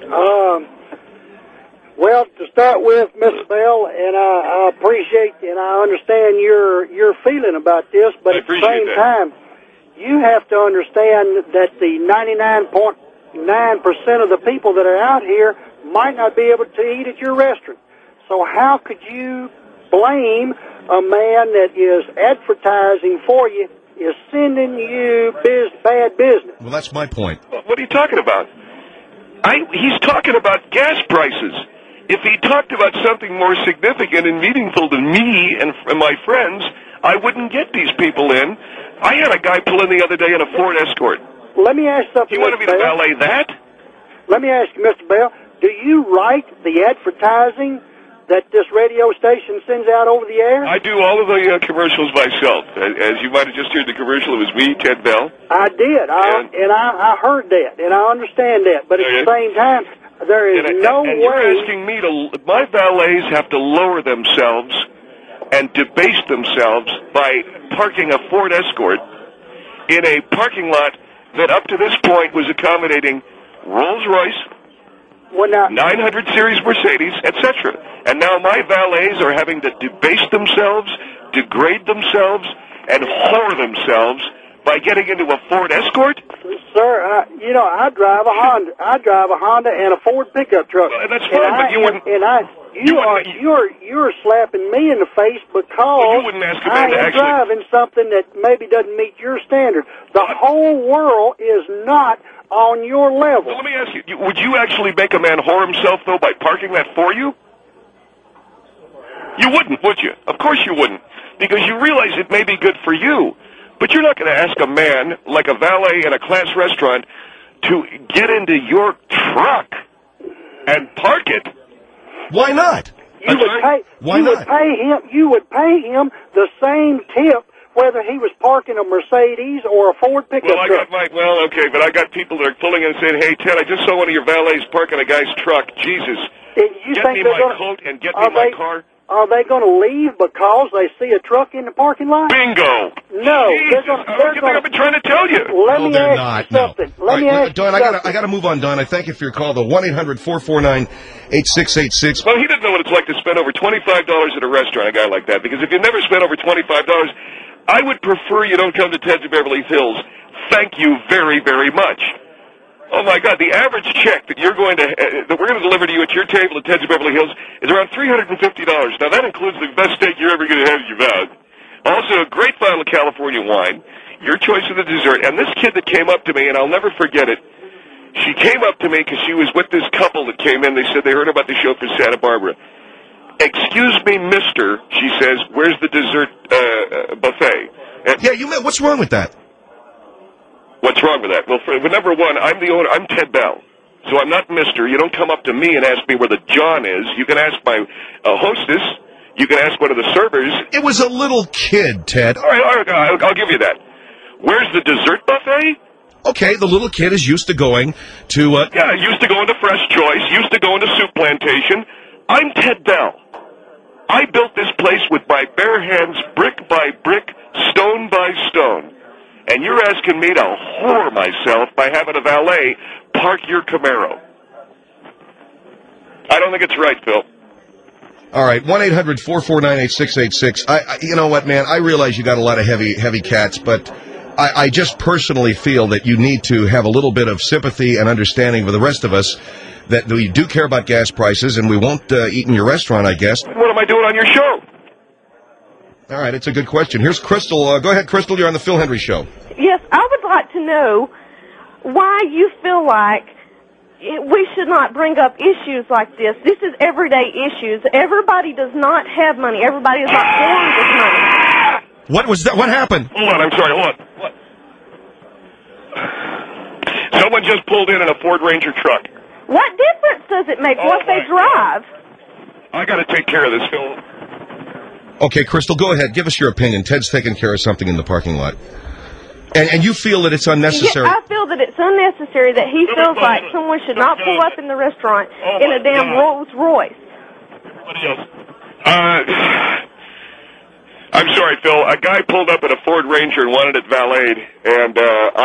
Well, to start with, Mr. Bell, and I appreciate and I understand your feeling about this, but at the same time, you have to understand that the 99.9% of the people that are out here might not be able to eat at your restaurant. So how could you blame a man that is advertising for you, is sending you bad business? Well, that's my point. What are you talking about? He's talking about gas prices. If he talked about something more significant and meaningful to me and my friends, I wouldn't get these people in. I had a guy pull in the other day in a Ford Escort. Let me ask something. You wanted me to valet that? Let me ask you, Mr. Bell, do you write the advertising that this radio station sends out over the air? I do all of the commercials myself. As you might have just heard the commercial, it was me, Ted Bell. I did, and I heard that, and I understand that. But at the same time, there is no way. You're asking me to. My valets have to lower themselves and debase themselves by parking a Ford Escort in a parking lot that up to this point was accommodating Rolls-Royce, 900 series Mercedes, etc. And now my valets are having to debase themselves, degrade themselves, and whore themselves by getting into a Ford Escort? Sir, I drive a Honda. I drive a Honda and a Ford pickup truck. Well, that's fine, but you wouldn't. You're slapping me in the face because I am driving something that maybe doesn't meet your standard. The whole world is not on your level. Well, let me ask you: would you actually make a man whore himself though by parking that for you? You wouldn't, would you? Of course you wouldn't, because you realize it may be good for you. But you're not going to ask a man, like a valet in a class restaurant, to get into your truck and park it. Why not? You would pay him the same tip whether he was parking a Mercedes or a Ford pickup truck. Okay, but I got people that are pulling in and saying, "Hey, Ted, I just saw one of your valets parking a guy's truck. Jesus, get me my coat and get me my car." Are they going to leave because they see a truck in the parking lot? Bingo! No, I've been trying to tell you. Let me ask you something. Let me ask Don, I got to move on, Don. I thank you for your call. The 1-800-449-8686. Well, he doesn't know what it's like to spend over $25 at a restaurant, a guy like that, because if you never spent over $25, I would prefer you don't come to Ted's of Beverly Hills. Thank you very, very much. Oh my God! The average check that we're going to deliver to you at your table at Ted's of Beverly Hills is around $350. Now that includes the best steak you're ever going to have in your mouth. Also, a great bottle of California wine, your choice of the dessert, and this kid that came up to me, and I'll never forget it. She came up to me because she was with this couple that came in. They said they heard about the show from Santa Barbara. "Excuse me, mister," she says, "where's the dessert buffet?" And what's wrong with that? What's wrong with that? Well, number one, I'm the owner. I'm Ted Bell. So I'm not mister. You don't come up to me and ask me where the John is. You can ask my hostess. You can ask one of the servers. It was a little kid, Ted. All right, I'll give you that. Where's the dessert buffet? Okay, the little kid is used to going to... used to going to Fresh Choice, used to going to Soup Plantation. I'm Ted Bell. I built this place with my bare hands, brick by brick, stone by stone. And you're asking me to whore myself by having a valet park your Camaro. I don't think it's right, Phil. All right, 1-800-449-8686. You know what, man? I realize you got a lot of heavy cats, but I just personally feel that you need to have a little bit of sympathy and understanding for the rest of us that we do care about gas prices, and we won't eat in your restaurant, I guess. What am I doing on your show? All right, it's a good question. Here's Crystal. Go ahead, Crystal. You're on the Phil Hendry Show. Yes, I would like to know why you feel like we should not bring up issues like this. This is everyday issues. Everybody does not have money. Everybody is not born with money. What was that? What happened? Hold on, I'm sorry. Hold on. What? Someone just pulled in a Ford Ranger truck. What difference does it make what they drive? I got to take care of this, Phil. Okay, Crystal, go ahead. Give us your opinion. Ted's taking care of something in the parking lot. And you feel that it's unnecessary? Yeah, I feel that it's unnecessary, that he feels like someone should not pull up in the restaurant in a damn Rolls Royce. What else? I'm sorry, Phil. A guy pulled up in a Ford Ranger and wanted it valeted, and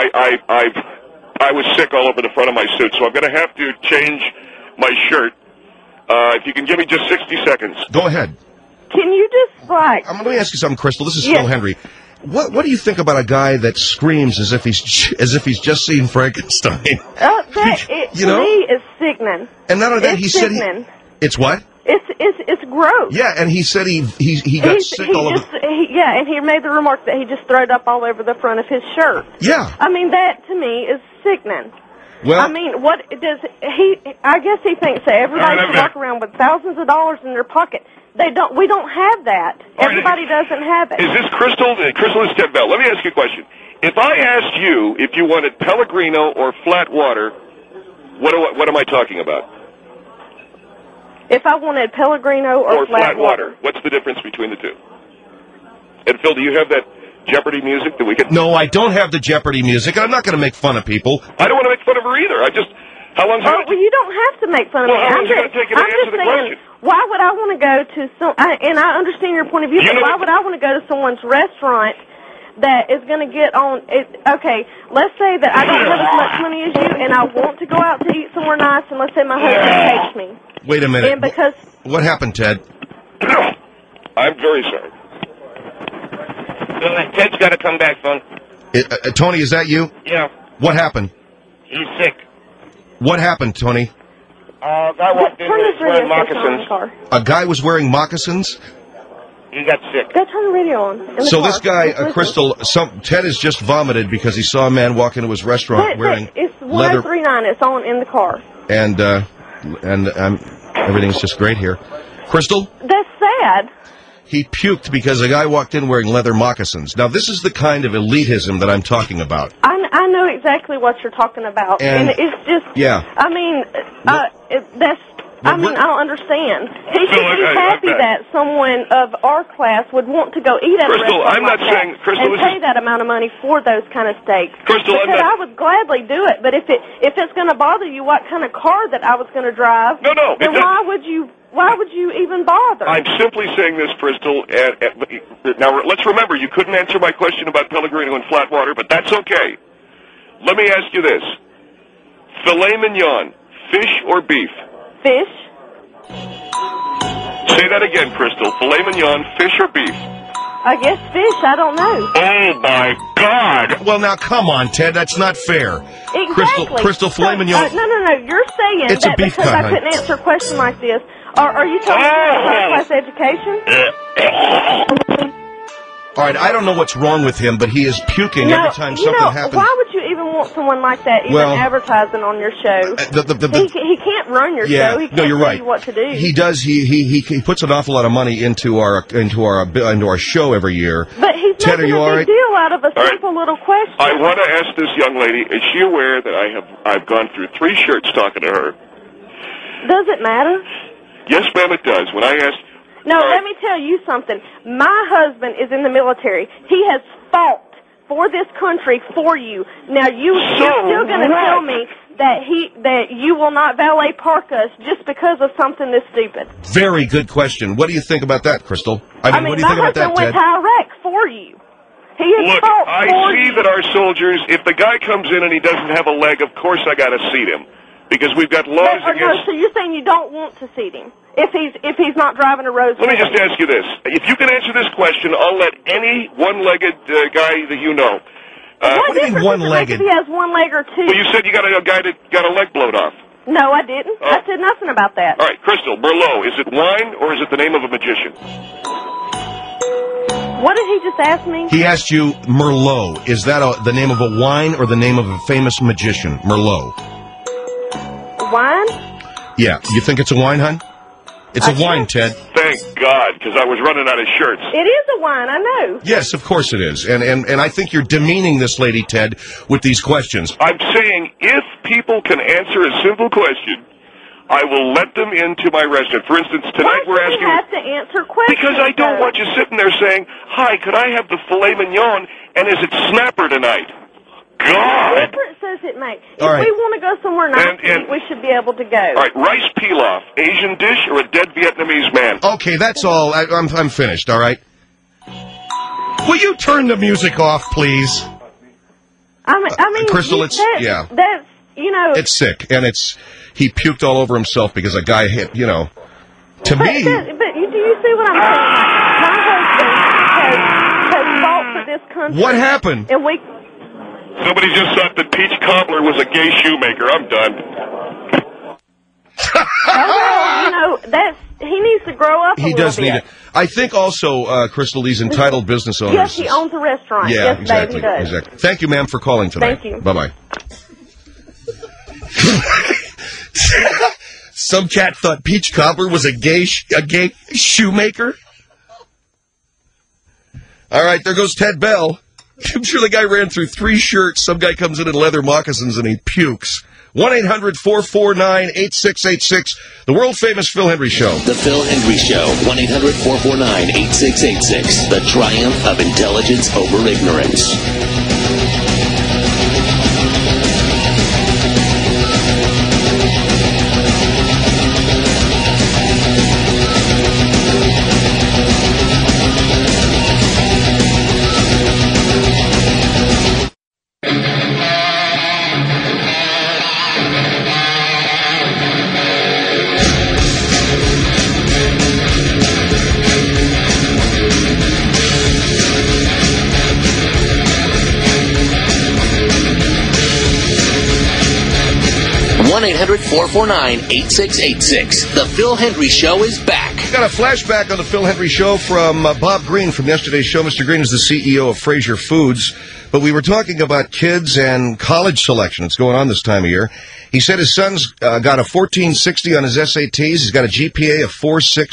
I was sick all over the front of my suit, so I'm going to have to change my shirt. If you can give me just 60 seconds. Go ahead. Can you just, let me ask you something, Crystal. This is Phil Hendry. What do you think about a guy that screams as if he's just seen Frankenstein? To me, is sickening. And not only that, he said sickening. It's what? It's gross. Yeah, and he said he got sick all over. And he made the remark that he just throwed up all over the front of his shirt. Yeah. I mean, that to me is sickening. Well, I mean, what does he? I guess he thinks that everybody should walk around with thousands of dollars in their pocket. They don't. We don't have that. Everybody doesn't have it. Is this Crystal? Crystal is Ted Bell. Let me ask you a question. If I asked you if you wanted Pellegrino or flat water, what am I talking about? If I wanted Pellegrino or flat water, what's the difference between the two? And Phil, do you have that Jeopardy music that we could? No, I don't have the Jeopardy music. I'm not going to make fun of people. I don't want to make fun of her either. How long's it? Well, you don't have to make fun of me. How long is it going to take you to answer the question? Why would I want to go to some? And I understand your point of view, but why would I want to go to someone's restaurant that is going to get on? Okay, let's say that I don't have as much money as you, and I want to go out to eat somewhere nice, and let's say my husband takes me. Wait a minute. And because what happened, Ted? I'm very sorry. Ted's got to come back, son. Tony, is that you? Yeah. What happened? He's sick. What happened, Tony? Guy walked in wearing moccasins. A guy was wearing moccasins? He got sick. Go turn the radio on. So this guy, Crystal, Ted has just vomited because he saw a man walk into his restaurant wearing it's leather. 1039. It's on in the car. And everything's just great here. Crystal? That's sad. He puked because a guy walked in wearing leather moccasins. Now, this is the kind of elitism that I'm talking about. I know exactly what you're talking about, and it's just. Yeah. I mean, I don't understand. He should be happy that someone of our class would want to go eat at a restaurant I'm not saying, Crystal, and pay that amount of money for those kind of steaks. Crystal, because I would gladly do it, but if it's going to bother you what kind of car that I was going to drive, then why would you even bother? I'm simply saying this, Crystal. Now, let's remember, you couldn't answer my question about Pellegrino and flat water, but that's okay. Let me ask you this. Filet mignon, fish or beef? Fish. Say that again, Crystal. Filet mignon, fish or beef? I guess fish. I don't know. Oh, my God. Well, now, come on, Ted. That's not fair. Exactly. Crystal, filet mignon. No. You're saying it's that a beef because cut, I couldn't answer a question like this. Are you talking about class education? All right, I don't know what's wrong with him, but he is puking every time something happens. Why would you even want someone like that even advertising on your show? He can't run your show. He can't you're tell right. you what to do. He does. He puts an awful lot of money into our show every year. But he's Ted, making are you a big deal out of a simple little question. I want to ask this young lady, is she aware that I've gone through 3 shirts talking to her? Does it matter? Yes, ma'am, it does. When I asked... No, let me tell you something. My husband is in the military. He has fought for this country for you. Now, you're still going to tell me that you will not valet park us just because of something this stupid? Very good question. What do you think about that, Crystal? I what do you think about that, my husband went Ted? to Iraq for you. He has Look, fought I for see you. that our soldiers, if the guy comes in and he doesn't have a leg, of course I got to seat him. Because we've got laws against... No, so you're saying you don't want to seat him if he's not driving a Rolls Royce? Let me just ask you this. If you can answer this question, I'll let any one-legged guy that you know... what do you mean one-legged? If he has one leg or two. Well, you said you got a guy that got a leg blowed off. No, I didn't. I said nothing about that. All right, Crystal, Merlot, is it wine or is it the name of a magician? What did he just ask me? He asked you Merlot. Is that the name of a wine or the name of a famous magician? Merlot. Wine? Yeah. You think it's a wine, hon? It's a wine, Ted. Thank God, because I was running out of shirts. It is a wine, I know. Yes, of course it is. And I think you're demeaning this lady, Ted, with these questions. I'm saying if people can answer a simple question, I will let them into my restaurant. For instance, tonight we're asking... Why do you have to answer questions? Because I don't want you sitting there saying, hi, could I have the filet mignon, and is it snapper tonight? God! What difference does it make? If All right. we want to go somewhere nice, we should be able to go. All right, rice pilaf, Asian dish or a dead Vietnamese man? Okay, that's all. I'm finished, all right? Will you turn the music off, please? I mean Crystal, that's, you know... It's sick, and he puked all over himself because a guy hit, to me... But do you see what I'm saying? My husband has fought for this country. What happened? And we... Somebody just thought that Peach Cobbler was a gay shoemaker. I'm done. Well, he needs to grow up a little bit. He does need it. I think also, Crystal, these entitled business owners. Yes, he owns a restaurant. Yeah, yes, exactly. Babe, he does. Exactly. Thank you, ma'am, for calling tonight. Thank you. Bye-bye. Some cat thought Peach Cobbler was a gay shoemaker. All right, there goes Ted Bell. I'm sure the guy ran through 3 shirts. Some guy comes in leather moccasins and he pukes. 1-800-449-8686. The world-famous Phil Hendry Show. The Phil Hendry Show. 1-800-449-8686. The triumph of intelligence over ignorance. 1-800-449-8686. The Phil Hendry Show is back. Got a flashback on the Phil Hendry Show from Bob Green from yesterday's show. Mr. Green is the CEO of Fraser Foods. But we were talking about kids and college selection. It's going on this time of year. He said his son's got a 1460 on his SATs. He's got a GPA of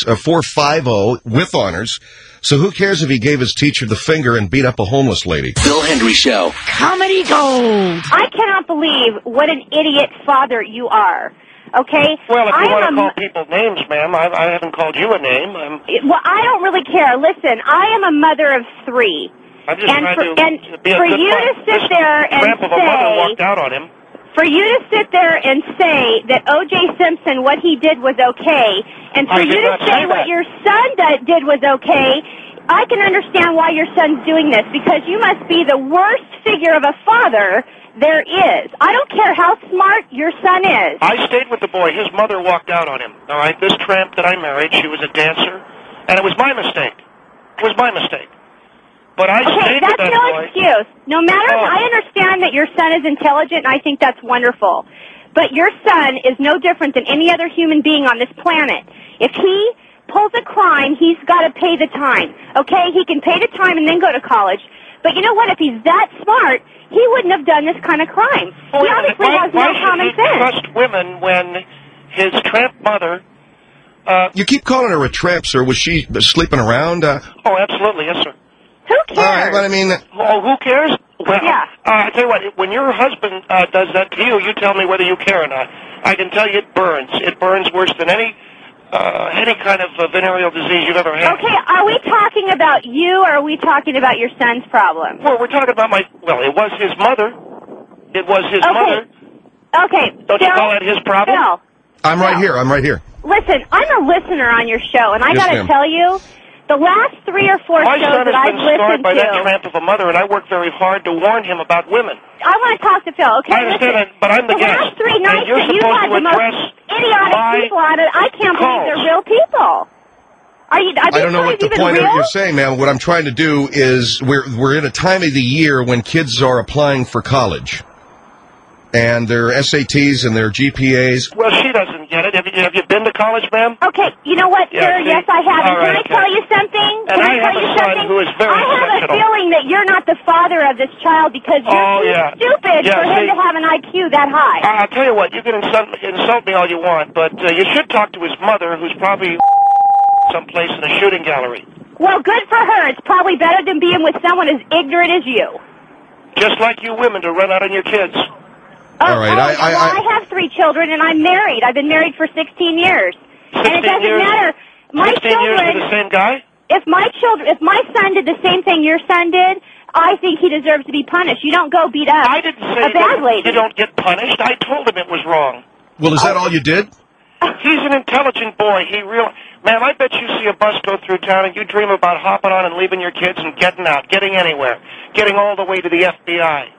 450 with honors. So who cares if he gave his teacher the finger and beat up a homeless lady? Phil Hendry Show. Comedy gold. I cannot believe what an idiot father you are. Okay? Well, if you want to call people names, ma'am, I haven't called you a name. Well, I don't really care. Listen, I am a mother of 3. I'm just trying to be a for good you mother. to sit there and tramp of a mother walked out on him. For you to sit there and say that O.J. Simpson, what he did was okay, and for you to say what your son did was okay, I can understand why your son's doing this, because you must be the worst figure of a father there is. I don't care how smart your son is. I stayed with the boy. His mother walked out on him. All right, this tramp that I married, she was a dancer, and it was my mistake. It was my mistake. But I stayed with that boy. Okay, that's no excuse. No matter, I understand that your son is intelligent, and I think that's wonderful. But your son is no different than any other human being on this planet. If he pulls a crime, he's got to pay the time. Okay? He can pay the time and then go to college. But you know what? If he's that smart, he wouldn't have done this kind of crime. He obviously has no common sense. Why should he trust women when his tramp mother... you keep calling her a tramp, sir. Was she sleeping around? Oh, absolutely. Yes, sir. Who cares? But I mean... Oh, who cares? Well, yeah. I tell you what, when your husband does that to you, you tell me whether you care or not. I can tell you it burns. It burns worse than any kind of venereal disease you've ever had. Okay, are we talking about you, or are we talking about your son's problem? Well, we're talking about well, it was his mother. It was his mother. Okay. Don't you call that his problem? Phil. I'm right here. I'm right here. Listen, I'm a listener on your show, and I Yes, got to ma'am. tell you, the last 3 or 4 My shows son that has I've been scarred listened by that to... tramp of a mother, and I work very hard to warn him about women. I want to talk to Phil, okay? I understand that, but I'm the guest. last 3 nights and you're that you've supposed had to the most address idiotic people on it, I can't believe they're real people. Are I don't know what the even point of real? what you're saying, ma'am. What I'm trying to do is we're in a time of the year when kids are applying for college. And their SATs and their GPAs. Well, she doesn't get it. Have you been to college, ma'am? Okay, you know what, Yeah, sir? see? Yes, I have. All And right, can I okay. tell you something? And I have a son who is very I have a exceptional. feeling that you're not the father of this child because you're too stupid Yeah, for him see? to have an IQ that high. I'll tell you what, you can insult me all you want, but you should talk to his mother, who's probably someplace in a shooting gallery. Well, good for her. It's probably better than being with someone as ignorant as you. Just like you women to run out on your kids. All right, I have 3 children, and I'm married. I've been married for 16 years. 16 and it doesn't years? matter. My 16 years children, with the same guy? if my son did the same thing your son did, I think he deserves to be punished. You don't go beat up I didn't say a bad lady. you don't get punished. I told him it was wrong. Well, is that all you did? He's an intelligent boy. Ma'am, I bet you see a bus go through town and you dream about hopping on and leaving your kids and getting out, getting anywhere, getting all the way to the FBI.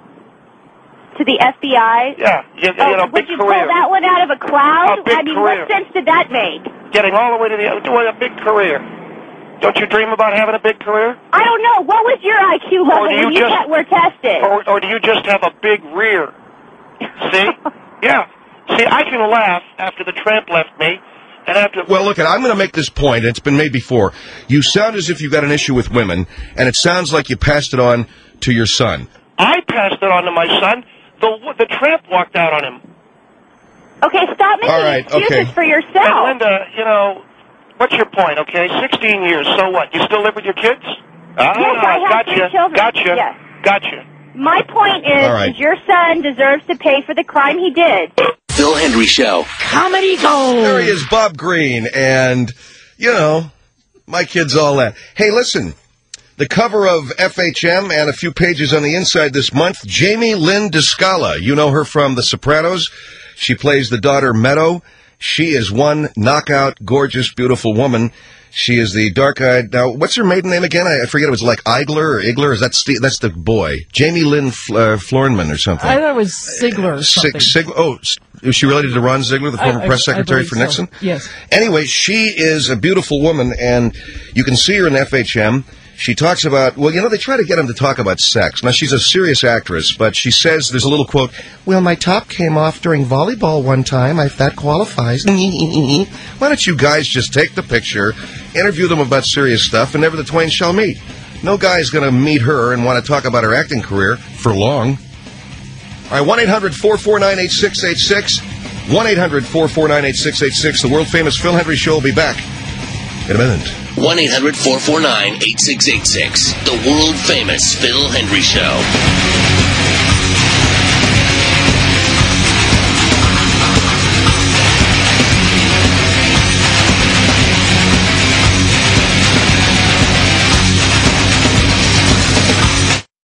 To the FBI? Yeah, you know, would big you career. pull that one out of a cloud? A big I mean, career. what sense did that make? Getting all the way to a big career. Don't you dream about having a big career? I don't know. What was your IQ level when you were tested? Or do you just have a big rear? See? Yeah. See, I can laugh after the tramp left me. Well, look, I'm going to make this point. It's been made before. You sound as if you've got an issue with women, and it sounds like you passed it on to your son. I passed it on to my son. The tramp walked out on him. Okay, stop making excuses for yourself. And Linda, you know, what's your point, okay? 16 years, so what? You still live with your kids? Yes, I have 3 children. Gotcha. Yes. Gotcha. My point is your son deserves to pay for the crime he did. Phil Hendry Show. Comedy Gold. There he is, Bob Green, and, you know, my kids, all that. Hey, listen, the cover of FHM and a few pages on the inside this month, Jamie Lynn Descala. You know her from The Sopranos. She plays the daughter Meadow. She is one knockout, gorgeous, beautiful woman. She is the dark-eyed. Now, what's her maiden name again? I forget. It was like Eigler or Igler. Is that that's the boy? Jamie Lynn Floorman or something. I thought it was Ziegler or something. Is she related to Ron Ziegler, the former press secretary for Nixon? So. Yes. Anyway, she is a beautiful woman, and you can see her in FHM. She talks about, well, you know, they try to get him to talk about sex. Now, she's a serious actress, but she says, there's a little quote, well, my top came off during volleyball one time. That qualifies. Why don't you guys just take the picture, interview them about serious stuff, and never the twain shall meet? No guy's going to meet her and want to talk about her acting career for long. All right, 1-800-449-8686. 1-800-449-8686. The world-famous Phil Hendry Show will be back in a minute. 1-800-449-8686. The world-famous Phil Hendry Show.